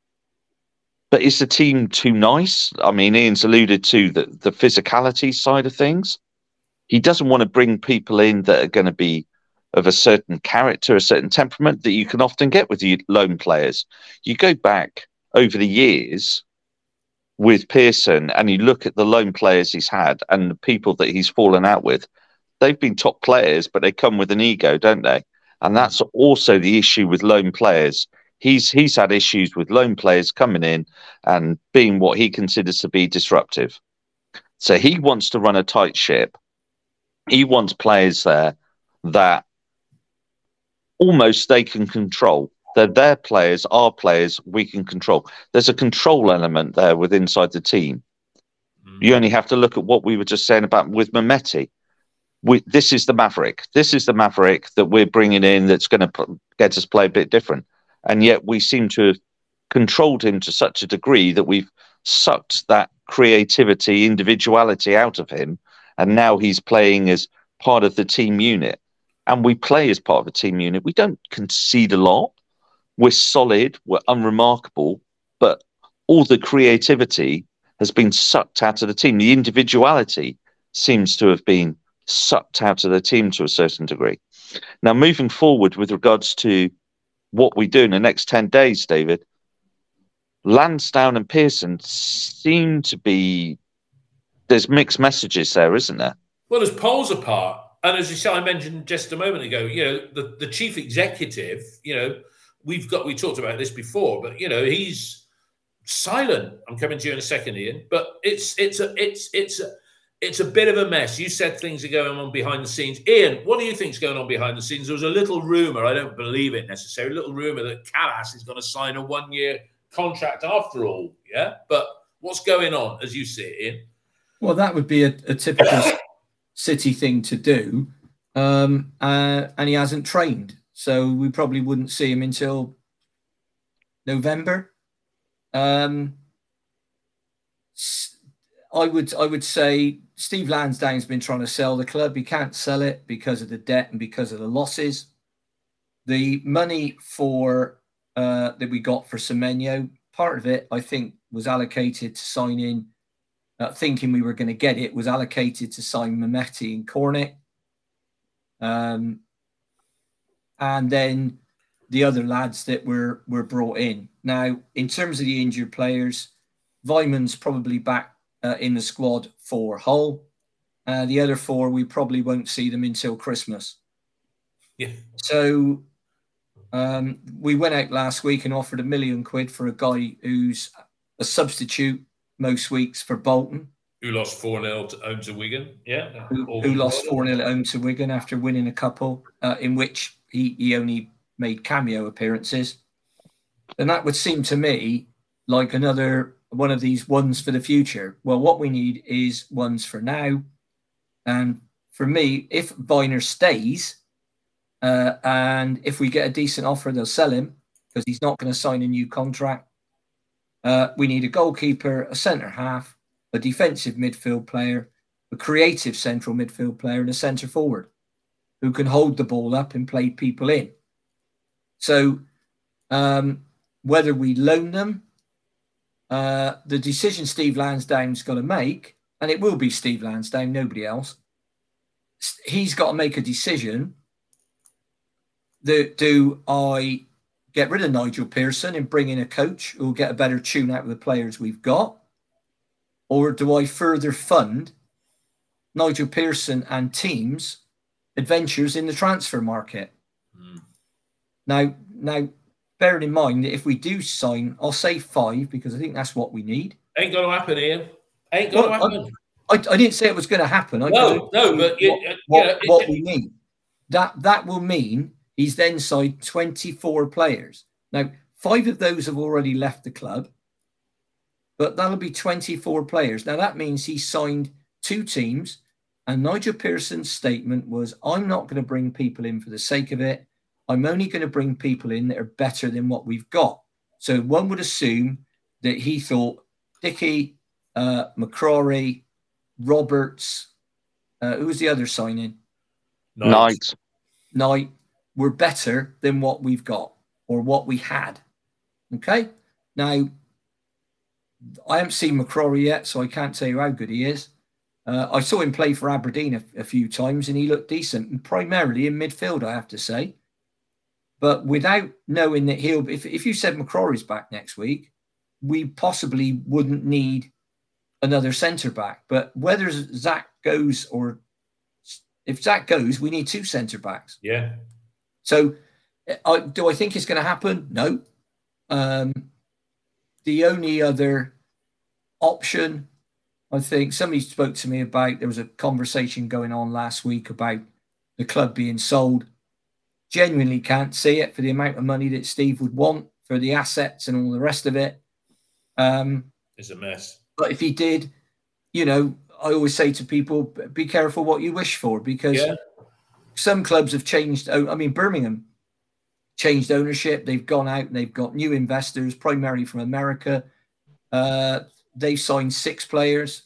But is the team too nice? I mean, Ian's alluded to the, the physicality side of things. He doesn't want to bring people in that are going to be of a certain character, a certain temperament that you can often get with the loan players. You go back over the years with Pearson and you look at the loan players he's had and the people that he's fallen out with, they've been top players, but they come with an ego, don't they? And that's also the issue with loan players. He's he's had issues with loan players coming in and being what he considers to be disruptive. So he wants to run a tight ship. He wants players there that almost they can control. They're their players, our players, we can control. There's a control element there with inside the team. Mm. You only have to look at what we were just saying about with Mehmeti. We, this is the Maverick. This is the Maverick that we're bringing in that's going to get us play a bit different. And yet we seem to have controlled him to such a degree that we've sucked that creativity, individuality out of him. And now he's playing as part of the team unit. And we play as part of a team unit. We don't concede a lot. We're solid. We're unremarkable. But all the creativity has been sucked out of the team. The individuality seems to have been sucked out of the team to a certain degree. Now, moving forward with regards to what we do in the next ten days, David, Lansdown and Pearson seem to be, there's mixed messages there, isn't there? Well, there's poles apart. And as you said, I mentioned just a moment ago, you know, the, the chief executive, you know, we've got, we talked about this before, but, you know, he's silent. I'm coming to you in a second, Ian, but it's, it's a, it's, it's a, it's a bit of a mess. You said things are going on behind the scenes. Ian, what do you think is going on behind the scenes? There was a little rumor, I don't believe it necessarily, a little rumor that Kalas is going to sign a one-year contract after all, yeah? But what's going on as you see it, Ian? Well, that would be a, a typical City thing to do, um, uh, and he hasn't trained, so we probably wouldn't see him until November. Um, I would I would say Steve Lansdown's been trying to sell the club. He can't sell it because of the debt and because of the losses. The money for uh, that we got for Semenyo, part of it I think was allocated to sign in. Uh, thinking we were going to get it, was allocated to sign Mehmeti and Cornet. Um, and then the other lads that were, were brought in. Now, in terms of the injured players, Vyman's probably back uh, in the squad for Hull. Uh, the other four, we probably won't see them until Christmas. Yeah. So um, we went out last week and offered a million quid for a guy who's a substitute most weeks for Bolton. Who lost four nil to home to Wigan. Yeah. Who, who lost four nil at home to Wigan after winning a couple, uh, in which he, he only made cameo appearances. And that would seem to me like another one of these ones for the future. Well, what we need is ones for now. And for me, if Viner stays, uh, and if we get a decent offer, they'll sell him because he's not going to sign a new contract. Uh, we need a goalkeeper, a centre-half, a defensive midfield player, a creative central midfield player, and a centre-forward who can hold the ball up and play people in. So um, whether we loan them, uh, the decision Steve Lansdown's got to make, and it will be Steve Lansdown, nobody else, he's got to make a decision. That, do I get rid of Nigel Pearson and bring in a coach who will get a better tune out of the players we've got? Or do I further fund Nigel Pearson and teams' adventures in the transfer market? Mm. Now, now, bearing in mind that if we do sign, I'll say five because I think that's what we need. Ain't going to happen, Ian. Ain't going well, to happen. I, I, I didn't say it was going to happen. I no, no, but... What, it, what, it, what it, we need. That, that will mean he's then signed twenty-four players. Now, five of those have already left the club, but that'll be twenty-four players. Now, that means he signed two teams, and Nigel Pearson's statement was, I'm not going to bring people in for the sake of it. I'm only going to bring people in that are better than what we've got. So one would assume that he thought Dickey, uh, McCrory, Roberts. Uh, who was the other signing? Knight. Knight were better than what we've got or what we had. Okay? Now, I haven't seen McCrory yet, so I can't tell you how good he is. Uh, I saw him play for Aberdeen a, a few times, and he looked decent, and primarily in midfield, I have to say. But without knowing that he'll, if, if you said McCrory's back next week, we possibly wouldn't need another centre back. But whether Zach goes or if Zach goes, we need two centre backs. Yeah. So, uh, do I think it's going to happen? No. Um, the only other option, I think somebody spoke to me about, there was a conversation going on last week about the club being sold. Genuinely can't see it for the amount of money that Steve would want for the assets and all the rest of it. Um, it's a mess. But if he did, you know, I always say to people, be careful what you wish for, because yeah. some clubs have changed. I mean, Birmingham changed ownership. They've gone out and they've got new investors, primarily from America. Uh, they've signed six players.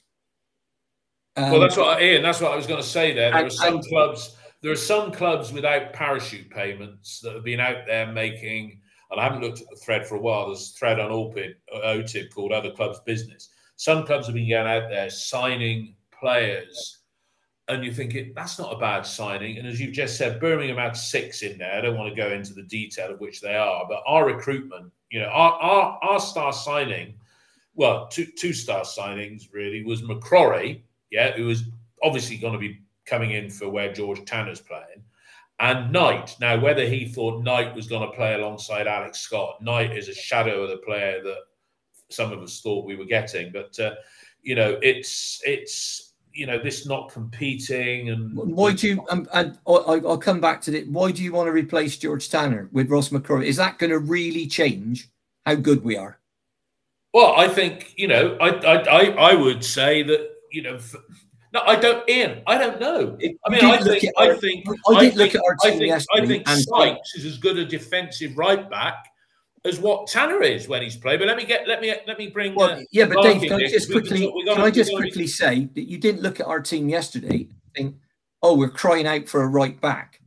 Um, well, that's what I, Ian, that's what I was going to say there. There and, are some and, clubs, there are some clubs without parachute payments that have been out there making, and I haven't looked at the thread for a while. There's a thread on O T I B called Other Clubs Business. Some clubs have been going out there signing players, and you're thinking, that's not a bad signing. And as you've just said, Birmingham had six in there. I don't want to go into the detail of which they are, but our recruitment, you know, our our, our star signing, well, two two star signings really was McCrory, yeah, who was obviously going to be coming in for where George Tanner's playing, and Knight. Now, whether he thought Knight was going to play alongside Alex Scott, Knight is a shadow of the player that some of us thought we were getting, but uh, you know, it's it's you know, this not competing. And why do you? Um, and I, I'll come back to it. Why do you want to replace George Tanner with Ross McCrory? Is that going to really change how good we are? Well, I think you know, I I I, I would say that you know. For, No, I don't, Ian. I don't know. I mean, I think, our, I think, I did I look think, at our team I think, yesterday. I think and Sykes is as good a defensive right back as what Tanner is when he's played. But let me get, let me, let me bring. Well, uh, yeah, but Mark Dave, can I just quickly, can, can I just quickly be... say that you didn't look at our team yesterday and think, oh, we're crying out for a right back.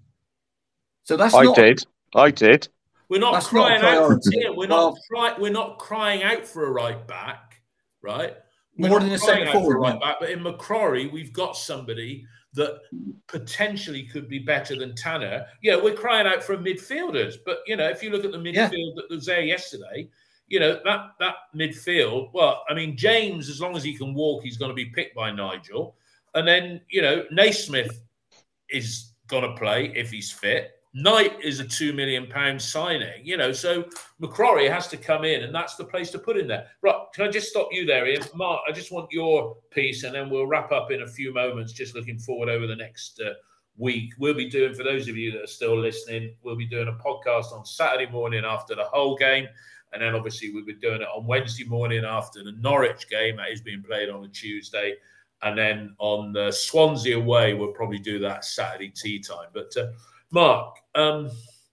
So that's I not. did. I did. We're not that's crying not out. For, Ian, we're well, not. Cry, we're not crying out for a right back, right? We're more than a centre forward, right back, but in McCrory, we've got somebody that potentially could be better than Tanner. Yeah, we're crying out for midfielders, but you know, if you look at the midfield yeah. that was there yesterday, you know that that midfield. Well, I mean, James, as long as he can walk, he's going to be picked by Nigel, and then you know, Naismith is going to play if he's fit. Knight is a two million pound signing, you know, so McCrory has to come in, and that's the place to put in there. Right, can I just stop you there, Ian? Mark, I just want your piece, and then we'll wrap up in a few moments, just looking forward over the next uh, week. We'll be doing, for those of you that are still listening, we'll be doing a podcast on Saturday morning after the whole game, and then obviously we'll be doing it on Wednesday morning after the Norwich game that is being played on a Tuesday, and then on the Swansea away, we'll probably do that Saturday tea time. But uh, Mark, um,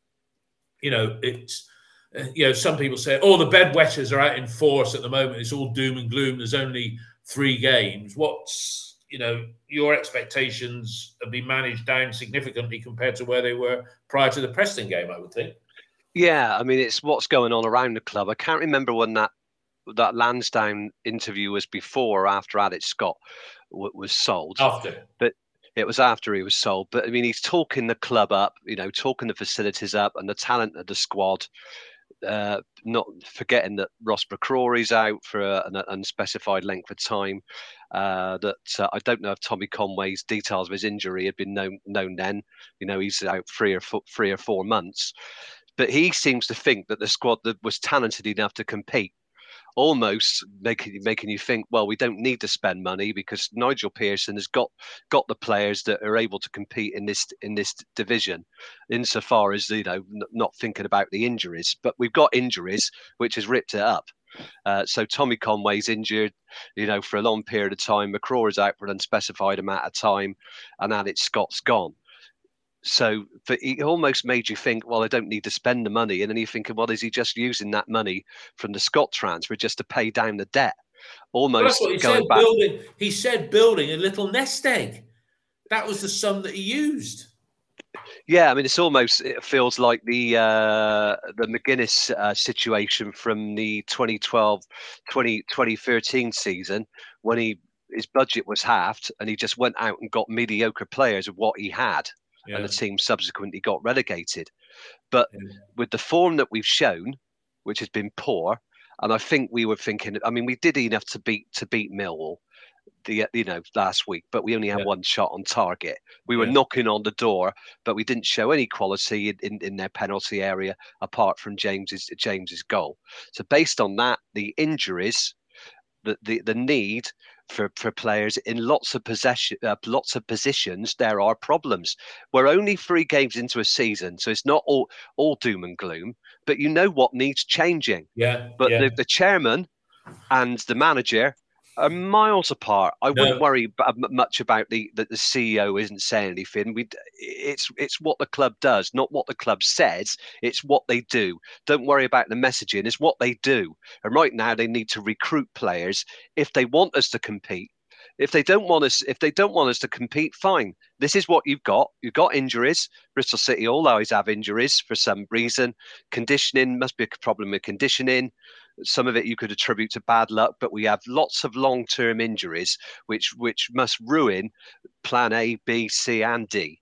you know, it's, uh, you know, some people say, oh, the bedwetters are out in force at the moment. It's all doom and gloom. There's only three games. What's, you know, your expectations have been managed down significantly compared to where they were prior to the Preston game, I would think. Yeah, I mean, it's what's going on around the club. I can't remember when that that Lansdowne interview was before or after Alex Scott w- was sold. After. But it was after he was sold. But, I mean, he's talking the club up, you know, talking the facilities up and the talent of the squad, uh, not forgetting that Ross McCrory's out for a, an unspecified length of time. Uh, that uh, I don't know if Tommy Conway's details of his injury had been known, known then. You know, he's out three or four, three or four months. But he seems to think that the squad that was talented enough to compete, almost making making you think, well, we don't need to spend money because Nigel Pearson has got got the players that are able to compete in this in this division, insofar as, you know, n- not thinking about the injuries. But we've got injuries, which has ripped it up. Uh, so Tommy Conway's injured, you know, for a long period of time. McCrory's out for an unspecified amount of time, and Alex Scott's gone. So it almost made you think, well, I don't need to spend the money. And then you're thinking, well, is he just using that money from the Scott transfer just to pay down the debt? almost well, that's what he going said, back. Building, he said building a little nest egg. That was the sum that he used. Yeah, I mean, it's almost, it feels like the uh, the McGuinness uh, situation from the twenty twelve twenty thirteen season when he his budget was halved and he just went out and got mediocre players of what he had, yeah. and the team subsequently got relegated. But yeah. with the form that we've shown, which has been poor, and I think we were thinking, I mean, we did enough to beat to beat Millwall. The you know last week, but we only had yeah. one shot on target. We were yeah. knocking on the door, but we didn't show any quality in, in, in their penalty area apart from James's James's goal. So based on that, the injuries, the the, the need for, for players in lots of possession, uh, lots of positions, there are problems. We're only three games into a season, so it's not all all doom and gloom. But you know what needs changing. Yeah. But yeah. the, the chairman and the manager are miles apart. I no. wouldn't worry b- much about the that the C E O isn't saying anything. We, it's it's what the club does, not what the club says. It's what they do. Don't worry about the messaging. It's what they do. And right now, they need to recruit players if they want us to compete. If they don't want us, if they don't want us to compete, fine. This is what you've got. You've got injuries. Bristol City all always have injuries for some reason. Conditioning must be a problem with conditioning. Some of it you could attribute to bad luck, but we have lots of long-term injuries, which which must ruin plan A, B, C, and D.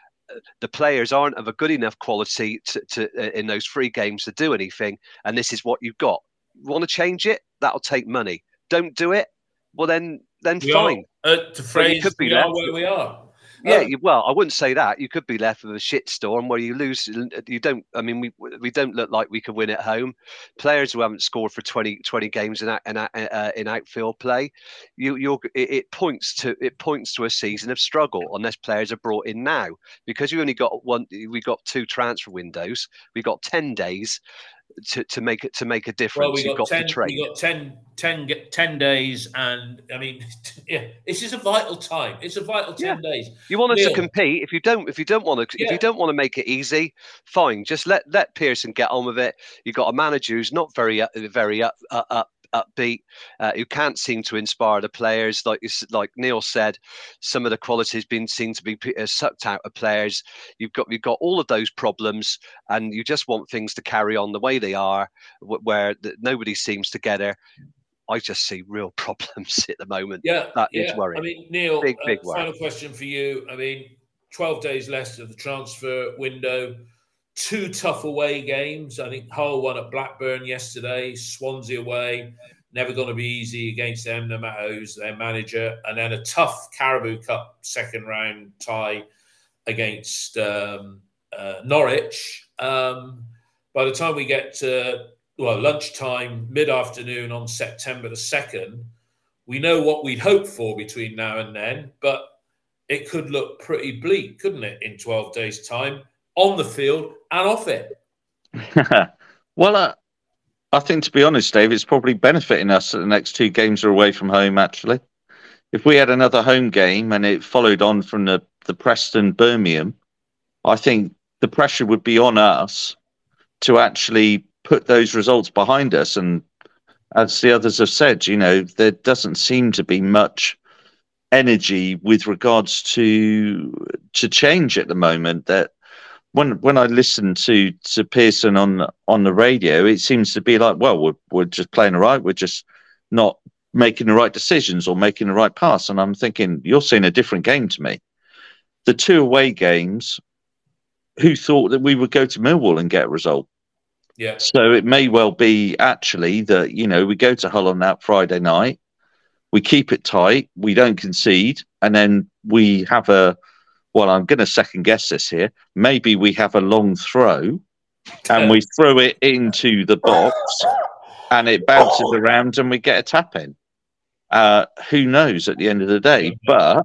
The players aren't of a good enough quality to, to uh, in those three games to do anything, and this is what you've got. Want to change it? That'll take money. Don't do it? Well, then then we fine. Are, uh, to phrase, could be we left are where we are. Yeah, um, you, well, I wouldn't say that. You could be left with a shitstorm where you lose. You don't. I mean, we we don't look like we can win at home. Players who haven't scored for twenty, twenty games in in, uh, in outfield play, you you're it, it points to it points to a season of struggle unless players are brought in now, because you only got one. We got two transfer windows. We got ten days. To, to make it to make a difference, well, we you've got, got ten, to train. We got ten, ten, ten days, and I mean, yeah, this is a vital time. It's a vital ten yeah. days. You want us Neil. to compete. If you don't, if you don't want to, yeah. if you don't want to make it easy, fine. Just let let Pearson get on with it. You've got a manager who's not very very up up. up upbeat, uh, who can't seem to inspire the players. Like like Neil said, some of the qualities been seen to be uh, sucked out of players. You've got you've got all of those problems, and you just want things to carry on the way they are, w- where the, nobody seems together. I just see real problems at the moment. Yeah, that yeah. is worrying. I mean, Neil, big, big uh, final question for you. I mean, twelve days left of the transfer window. Two tough away games. I think Hull won at Blackburn yesterday, Swansea away. Never going to be easy against them, no matter who's their manager. And then a tough Carabao Cup second round tie against um, uh, Norwich. Um, by the time we get to, well, lunchtime, mid-afternoon on September the second, we know what we'd hope for between now and then, but it could look pretty bleak, couldn't it, in twelve days' time? On the field and off it. well, uh, I think, to be honest, Dave, it's probably benefiting us that the next two games are away from home, actually. If we had another home game and it followed on from the, the Preston Birmingham, I think the pressure would be on us to actually put those results behind us. And as the others have said, you know, there doesn't seem to be much energy with regards to to change at the moment. That When when I listen to, to Pearson on on the radio, it seems to be like, well, we're we're just playing all right. We're just not making the right decisions or making the right pass. And I'm thinking, you're seeing a different game to me. The two away games, who thought that we would go to Millwall and get a result? Yeah. So it may well be actually that, you know, we go to Hull on that Friday night, we keep it tight, we don't concede, and then we have a Well, I'm going to second guess this here. Maybe we have a long throw and we throw it into the box and it bounces around and we get a tap in. Uh, who knows at the end of the day? But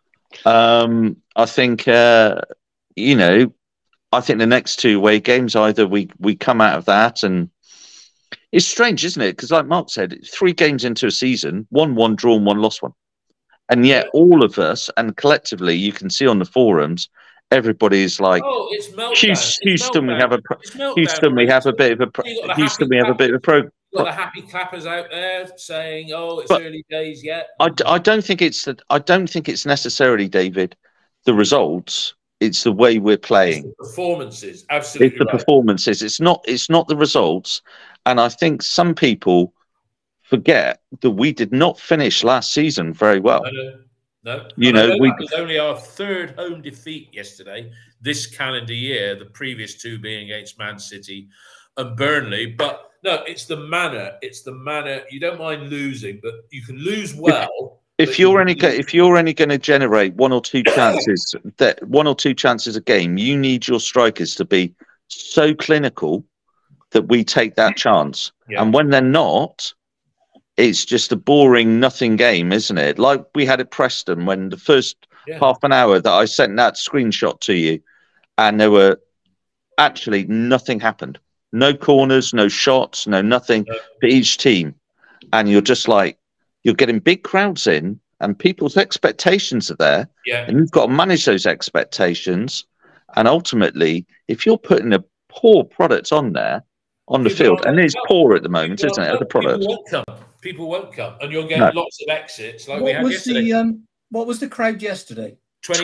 um, I think, uh, you know, I think the next two away games, either we, we come out of that, and it's strange, isn't it? Because like Mark said, three games into a season, one one drawn, one lost one. And yet all of us, and collectively, you can see on the forums, everybody's like, "Oh, it's meltdown. Houston, it's Houston meltdown. we have a pro- meltdown, Houston, we have a bit of a pro- Houston, we have a bit of a pro- got the happy clappers out there saying, "Oh, it's but early days yet." I, I don't think it's the, I don't think it's necessarily, David, the results. It's the way we're playing. It's the performances, absolutely. It's the right. performances. It's not. It's not the results. And I think some people forget that we did not finish last season very well. No, no, no. You and know, know we that was only our third home defeat yesterday, this calendar year. The previous two being against Man City and Burnley. But no, it's the manner. It's the manner. You don't mind losing, but you can lose well. If, if you're only lose. if you're only going to generate one or two chances, that one or two chances a game, you need your strikers to be so clinical that we take that chance. Yeah. And when they're not, it's just a boring nothing game, isn't it? Like we had at Preston when the first yeah. half an hour that I sent that screenshot to you, and there were actually nothing happened. No corners, no shots, no nothing no. for each team. And you're just like, you're getting big crowds in and people's expectations are there. Yeah. And you've got to manage those expectations. And ultimately, if you're putting a poor product on there, on the people field, and it's come. poor at the moment, people isn't it, as a product? People won't come. People won't come. And you'll get no. lots of exits like what we had was yesterday. The, um, what was the crowd yesterday?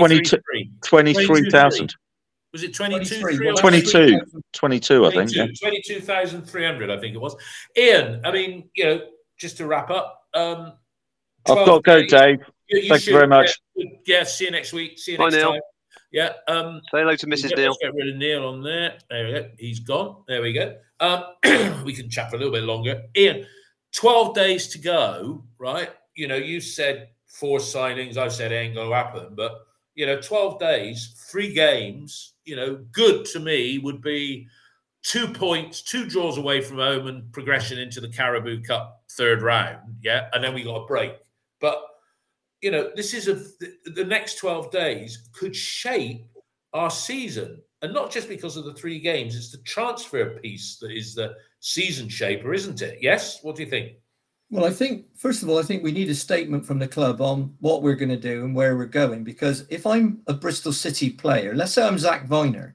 twenty-three thousand. Was it twenty-two? twenty-two. twenty-two, I think. Yeah. twenty-two thousand three hundred, I think it was. Ian, I mean, you know, just to wrap up. Um, I've got to go, Dave. You, you Thank you very much. Yeah, yeah, see you next week. See you next Bye, time. Yeah. Um, Say hello to Missus Neil. Neil. Let's get rid of Neil on there. There we go. He's gone. There we go. Um, we can chat for a little bit longer. Ian, twelve days to go, right? You know, you said four signings. I said it ain't going to happen. But, you know, twelve days, three games, you know, good to me would be two points, two draws away from home and progression into the Carabao Cup third round. Yeah. And then we got a break. But, you know, this is a the, the next twelve days could shape our season. And not just because of the three games, it's the transfer piece that is the season shaper, isn't it? Yes? What do you think? Well, I think, first of all, I think we need a statement from the club on what we're going to do and where we're going. Because if I'm a Bristol City player, let's say I'm Zach Viner,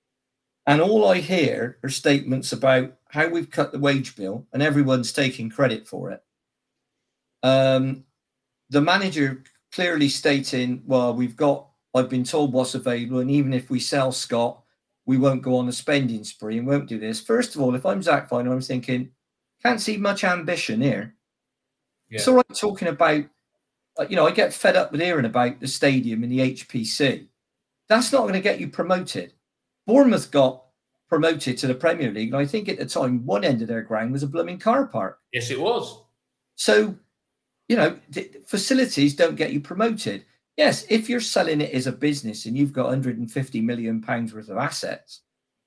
and all I hear are statements about how we've cut the wage bill and everyone's taking credit for it. Um, the manager clearly stating, well, we've got, I've been told what's available, and even if we sell Scott, we won't go on a spending spree and won't do this. First of all, if I'm Zach Viner, I'm thinking, can't see much ambition here. Yeah. It's all right talking about, you know, I get fed up with hearing about the stadium and the H P C. That's not going to get you promoted. Bournemouth got promoted to the Premier League, and I think at the time, one end of their ground was a blooming car park. Yes, it was. So, you know, facilities don't get you promoted. Yes, if you're selling it as a business and you've got one hundred fifty million pounds worth of assets,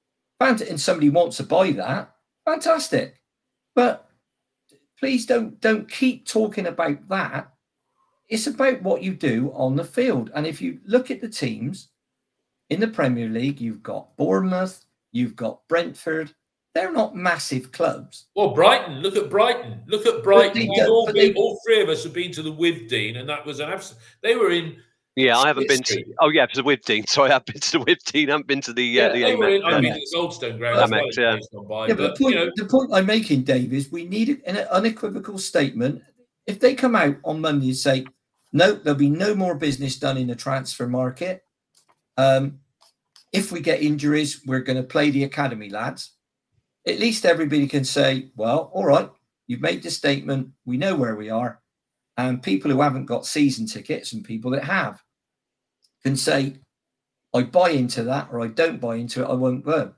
and somebody wants to buy that, fantastic. But please don't don't keep talking about that. It's about what you do on the field. And if you look at the teams in the Premier League, you've got Bournemouth, you've got Brentford. They're not massive clubs. Well, Brighton, look at Brighton. Look at Brighton. All, been, all three of us have been to the Withdean, and that was an absolute... They were in... Yeah, I haven't history. been to... Oh, yeah, to the Withdean. Sorry, I've been to the Withdean. I haven't been to the... Yeah, uh, the they Amex. were in, I've been to the Goldstone ground. Amex, yeah. By, yeah, but, but the, point, you know... the point I'm making, Dave, is we need an unequivocal statement. If they come out on Monday and say, no, there'll be no more business done in the transfer market. Um, if we get injuries, we're going to play the academy lads. At least everybody can say, well, all right, you've made the statement. We know where we are. And people who haven't got season tickets and people that have can say, I buy into that or I don't buy into it. I won't go.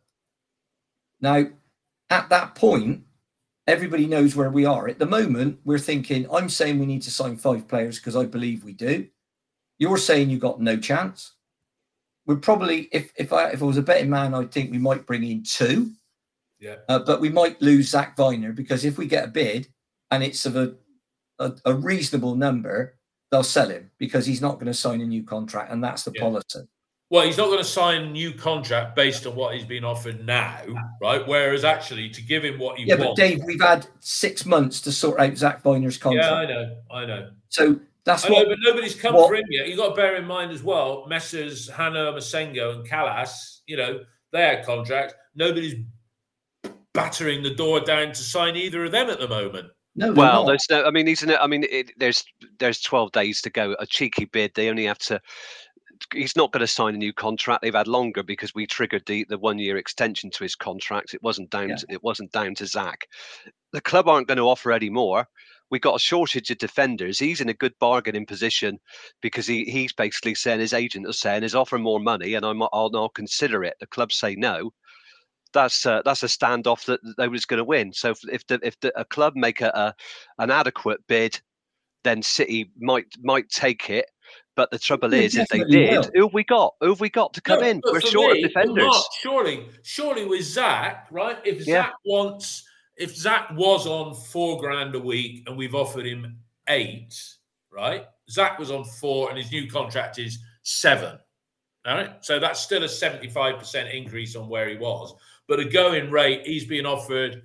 Now, at that point, everybody knows where we are. At the moment, we're thinking, I'm saying we need to sign five players because I believe we do. You're saying you've got no chance. We're probably, if if I if I was a betting man, I'd think we might bring in two. Yeah. Uh, but we might lose Zach Viner because if we get a bid and it's of a, a, a reasonable number, they'll sell him because he's not going to sign a new contract, and that's the yeah. policy. Well, he's not going to sign a new contract based on what he's been offered now, right? Whereas actually, to give him what he yeah, wants... Yeah, but Dave, we've had six months to sort out Zach Viner's contract. Yeah, I know, I know. So that's I what... know, but nobody's come what, for him yet. You've got to bear in mind as well, Messrs. Hannah, Masengo and Callas, you know, they had contracts. Nobody's battering the door down to sign either of them at the moment. No, well, there's no. I mean, he's. I mean, it, there's there's twelve days to go. A cheeky bid. They only have to. He's not going to sign a new contract. They've had longer because we triggered the, the one year extension to his contract. It wasn't down. Yeah. To, it wasn't down to Zach. The club aren't going to offer any more. We got a shortage of defenders. He's in a good bargaining position because he he's basically saying his agent is saying is offer more money and I'm I'll, I'll consider it. The club say no. That's uh, that's a standoff that they was going to win. So if, if the if the, a club make a, a an adequate bid, then City might might take it. But the trouble they is, if they did, will. who have we got? Who have we got to come no, in? We're short me, of defenders. Mark, surely, surely with Zach, right? If yeah. Zach wants, if Zach was on four grand a week and we've offered him eight, right? Zach was on four and his new contract is seven. All right, so that's still a seventy-five percent increase on where he was. But a going rate, he's being offered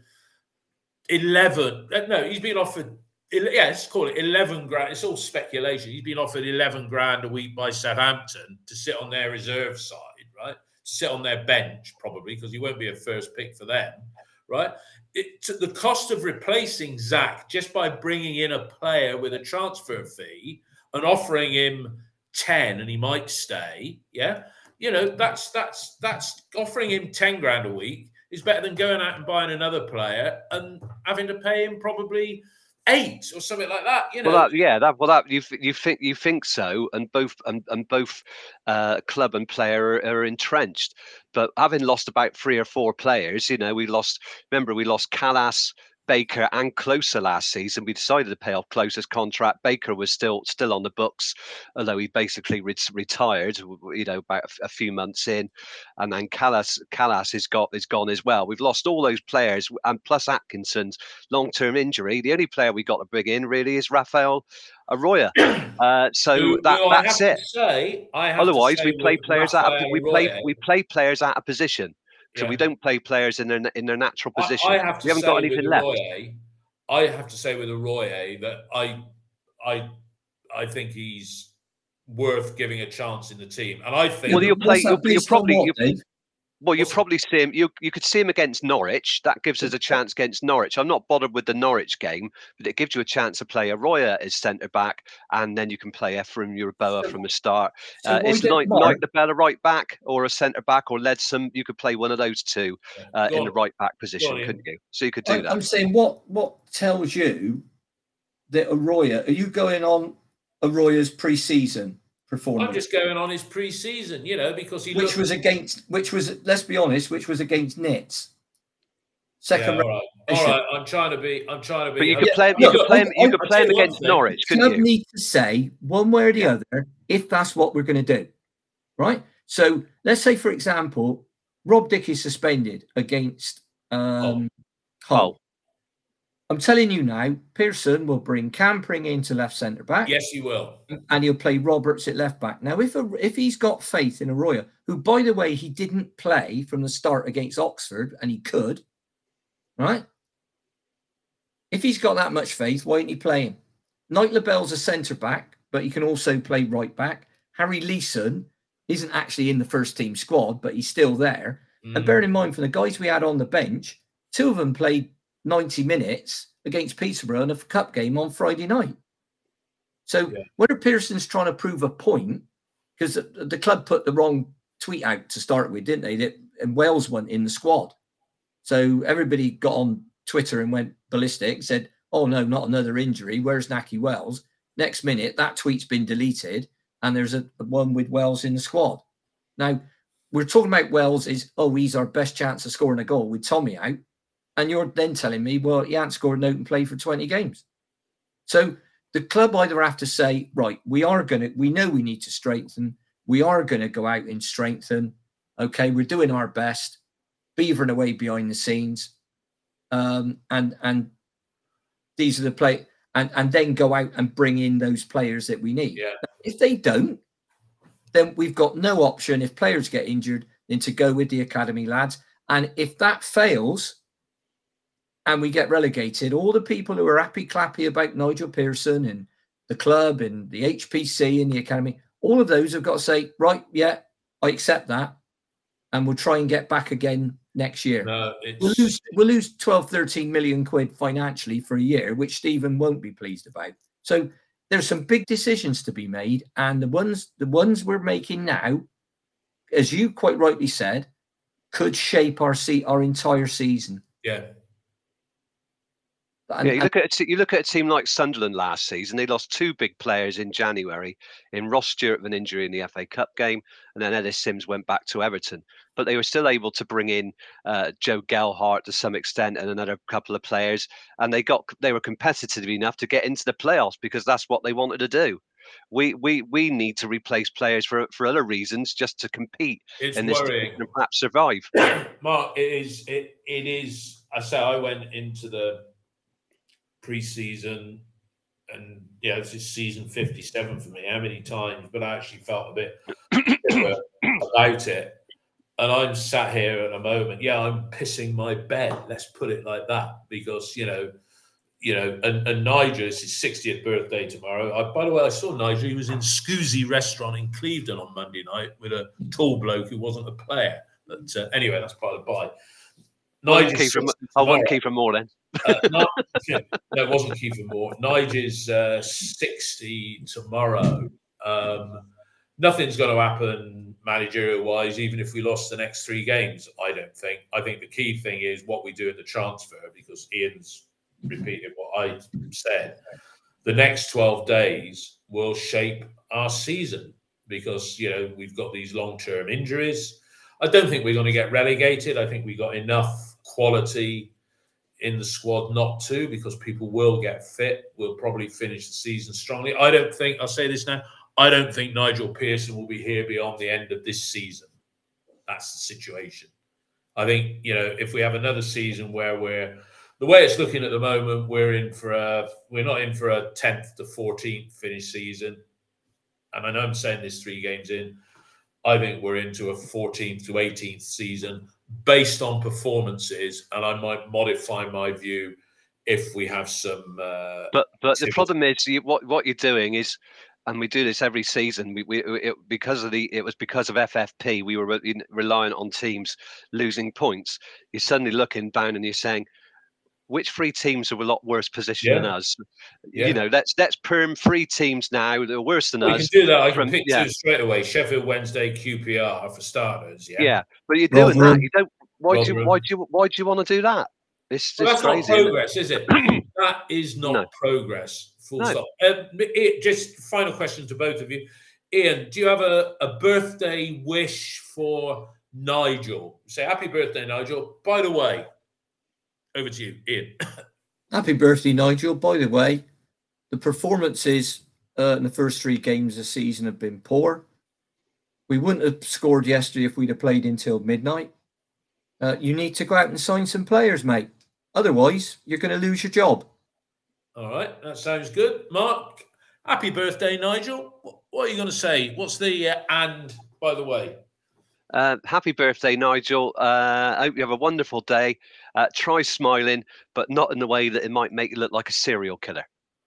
eleven. No, he's being offered, yeah, let's call it eleven grand. It's all speculation. He's been offered eleven grand a week by Southampton to sit on their reserve side, right? To sit on their bench, probably, because he won't be a first pick for them, right? It, the cost of replacing Zach just by bringing in a player with a transfer fee and offering him ten and he might stay, yeah, you know, that's that's that's offering him ten grand a week is better than going out and buying another player and having to pay him probably eight or something like that. You know, well, that, yeah, that well, that you you think you think so, and both and, and both uh, club and player are, are entrenched. But having lost about three or four players, you know, we lost. Remember, we lost Callas, Baker and Closer last season. We decided to pay off Closer's contract. Baker was still still on the books, although he basically re- retired, you know, about a, a few months in. And then Callas Callas is got is gone as well. We've lost all those players, and plus Atkinson's long-term injury. The only player we got to bring in really is Rafael Arroyo. Uh, so no, that no, that's it. Say, Otherwise, say we play players Rafael out of we Arroyo. play we play players out of position. So yeah. we don't play players in their in their natural position. I, I have to we haven't say got anything left. Arroyo, I have to say with Arroyo that I, I, I think he's worth giving a chance in the team, and I think. Well, you'll play. You'll, you'll probably. What, you, well, you probably see him. You you could see him against Norwich. That gives us a chance against Norwich. I'm not bothered with the Norwich game, but it gives you a chance to play Arroyo as centre back, and then you can play Ephraim Yeboah so, from the start. So uh, it's like like the Bella right back or a centre back or Leadsom. You could play one of those two uh, in on. the right back position, couldn't you? So you could do I, that. I'm saying what what tells you that Arroyo? Are you going on Arroyo's pre-season performance? I'm just going on his pre-season, you know, because he which looked... was against, which was, let's be honest, which was against Nits. Second, yeah, all right, all right. I'm trying to be, I'm trying to be. But you could play, you could play him, you could play him against Norwich, couldn't you? Need to say one way or the other if that's what we're going to do, right? So let's say, for example, Rob Dick is suspended against um, Hull. I'm telling you now, Pearson will bring Campering into left centre back. Yes, he will, and he'll play Roberts at left back. Now, if a, if he's got faith in Arroyo, who, by the way, he didn't play from the start against Oxford, and he could, right? If he's got that much faith, why isn't he playing? Knight LaBelle's a centre back, but he can also play right back. Harry Leeson isn't actually in the first team squad, but he's still there. Mm. And bearing in mind, from the guys we had on the bench, two of them played ninety minutes against Peterborough in a cup game on Friday night. So yeah. whether Pearson's trying to prove a point, because the, the club put the wrong tweet out to start with, didn't they? That, and Wales went in the squad. So everybody got on Twitter and went ballistic, said, oh no, not another injury. Where's Nahki Wells? Next minute, that tweet's been deleted and there's a, a one with Wells in the squad. Now, we're talking about Wells is, oh, he's our best chance of scoring a goal with Tommy out. And you're then telling me, well, he hasn't scored an open play for twenty games. So the club either have to say, right, we are going to, we know we need to strengthen. We are going to go out and strengthen. Okay, we're doing our best, beavering away behind the scenes. Um, and and these are the play, and, and then go out and bring in those players that we need. Yeah. If they don't, then we've got no option, if players get injured, than to go with the academy lads. And if that fails, and we get relegated, all the people who are happy clappy about Nigel Pearson and the club and the H P C and the academy, all of those have got to say, right, yeah, I accept that. And we'll try and get back again next year. No, it's... We'll lose, we'll lose twelve, thirteen million quid financially for a year, which Stephen won't be pleased about. So there's some big decisions to be made. And the ones, the ones we're making now, as you quite rightly said, could shape our se- our entire season. Yeah. And, yeah, you look at a, you look at a team like Sunderland last season. They lost two big players in January, in Ross Stewart with an injury in the F A Cup game, and then Ellis Sims went back to Everton. But they were still able to bring in uh, Joe Gelhardt to some extent and another couple of players, and they got they were competitive enough to get into the playoffs because that's what they wanted to do. We we we need to replace players for for other reasons just to compete it's in this worrying. and perhaps survive. Mark, it is it it is. I say I went into the pre-season, and yeah, this is season fifty-seven for me. How many times? But I actually felt a bit about it, and I'm sat here at a moment. Yeah, I'm pissing my bed. Let's put it like that, because you know, you know, and, and Nigel, it's his sixtieth birthday tomorrow. I, by the way, I saw Nigel. He was in Scoozy Restaurant in Clevedon on Monday night with a tall bloke who wasn't a player. But uh, anyway, that's by the by. Nigel, I won't keep him more then. uh, no, no, it wasn't Kiefer Moore. Nigel's uh, sixty tomorrow. Um, nothing's going to happen managerial-wise, even if we lost the next three games, I don't think. I think the key thing is what we do in the transfer, because Ian's repeated what I said. The next twelve days will shape our season because, you know, we've got these long-term injuries. I don't think we're going to get relegated. I think we got enough quality in the squad not to, because people will get fit. We'll probably finish the season strongly. I don't think, I'll say this now, I don't think Nigel Pearson will be here beyond the end of this season. That's the situation. I think, you know, if we have another season where we're, the way it's looking at the moment, we're in for a, we're not in for a tenth to fourteenth finish season. And I know I'm saying this three games in, I think we're into a fourteenth to eighteenth season based on performances, and I might modify my view if we have some. Uh, but but the problem is you, what what you're doing is, and we do this every season. We we it, because of the it was because of F F P we were re- reliant on teams losing points. You're suddenly looking down and you're saying, which three teams are a lot worse position yeah. than us? Yeah. You know, let's let's perm three teams now that are worse than we us. We can do that. I from, can pick yeah. two straight away. Sheffield Wednesday, Q P R for starters. Yeah, yeah. But you're doing Rotherham. that. You don't. Why Rotherham. do you? Why do you? Why do you want to do that? It's just well, that's crazy. not progress, is it? That is not No. progress. Full No. stop. Um, it, just final question to both of you. Ian, do you have a, a birthday wish for Nigel? Say happy birthday, Nigel. By the way, over to you, Ian. Happy birthday, Nigel. By the way, the performances uh, in the first three games of the season have been poor. We wouldn't have scored yesterday if we'd have played until midnight. Uh, you need to go out and sign some players, mate. Otherwise, you're going to lose your job. All right, that sounds good. Mark, happy birthday, Nigel. What are you going to say? What's the uh, and, by the way? Uh, happy birthday, Nigel. Uh, I hope you have a wonderful day. Uh, try smiling, but not in the way that it might make you look like a serial killer.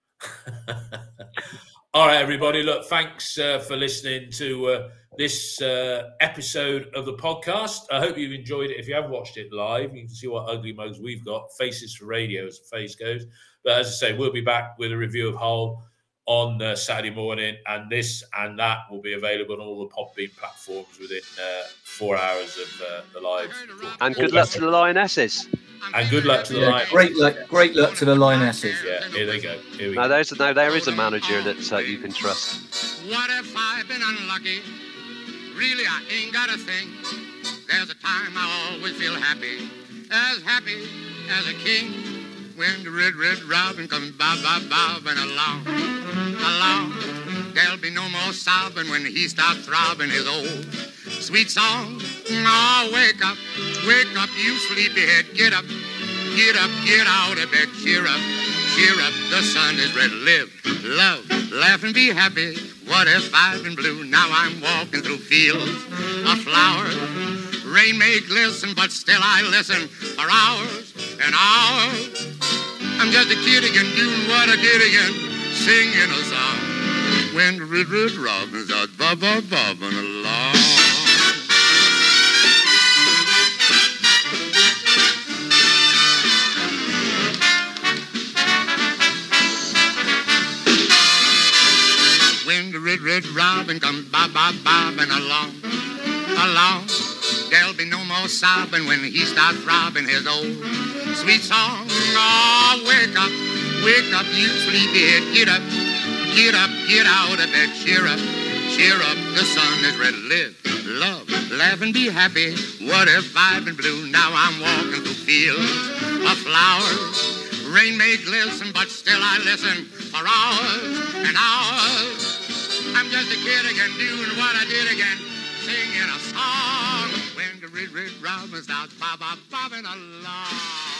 All right, everybody. Look, thanks uh, for listening to uh, this uh, episode of the podcast. I hope you've enjoyed it. If you haven't watched it live, you can see what ugly mugs we've got. Faces for radio, as the face goes. But as I say, we'll be back with a review of Hull on uh, Saturday morning, and this and that will be available on all the Podbean platforms within uh, four hours of uh, the live. And good luck to the Lionesses. And good luck to the Yeah, Lionesses. great luck, great luck to the Lionesses. Yeah, here they go. Here we Now go. there's now there is a manager that uh, you can trust. What if I've been unlucky? Really, I ain't got a thing. There's a time I always feel happy, as happy as a king. When the red, red robin comes bob, bob, bobbing along, along. There'll be no more sobbing when he starts throbbing his old sweet song. Oh, wake up, wake up, you sleepyhead. Get up, get up, get out of bed. Cheer up, cheer up, the sun is red. Live, love, laugh and be happy. What if I've been blue? Now I'm walking through fields of flowers. Rain may glisten, but still I listen for hours and hours. I'm just a kid again, doing what I did again, singing a song. When the red, red robins are bob, bob, bobbing along. red, red robin comes bob, bob, bobbing along, along. There'll be no more sobbing when he starts robbing his old sweet song. Oh, wake up, wake up, you sleepyhead, get up, get up, get out of bed, cheer up, cheer up, the sun is red. Live, love, laugh and be happy. What if I've been blue? Now I'm walking through fields of flowers. Rain may glisten, but still I listen for hours and hours. I'm just a kid again, doing what I did again, singing a song when the red, red robin starts bob, bob, bobbing along.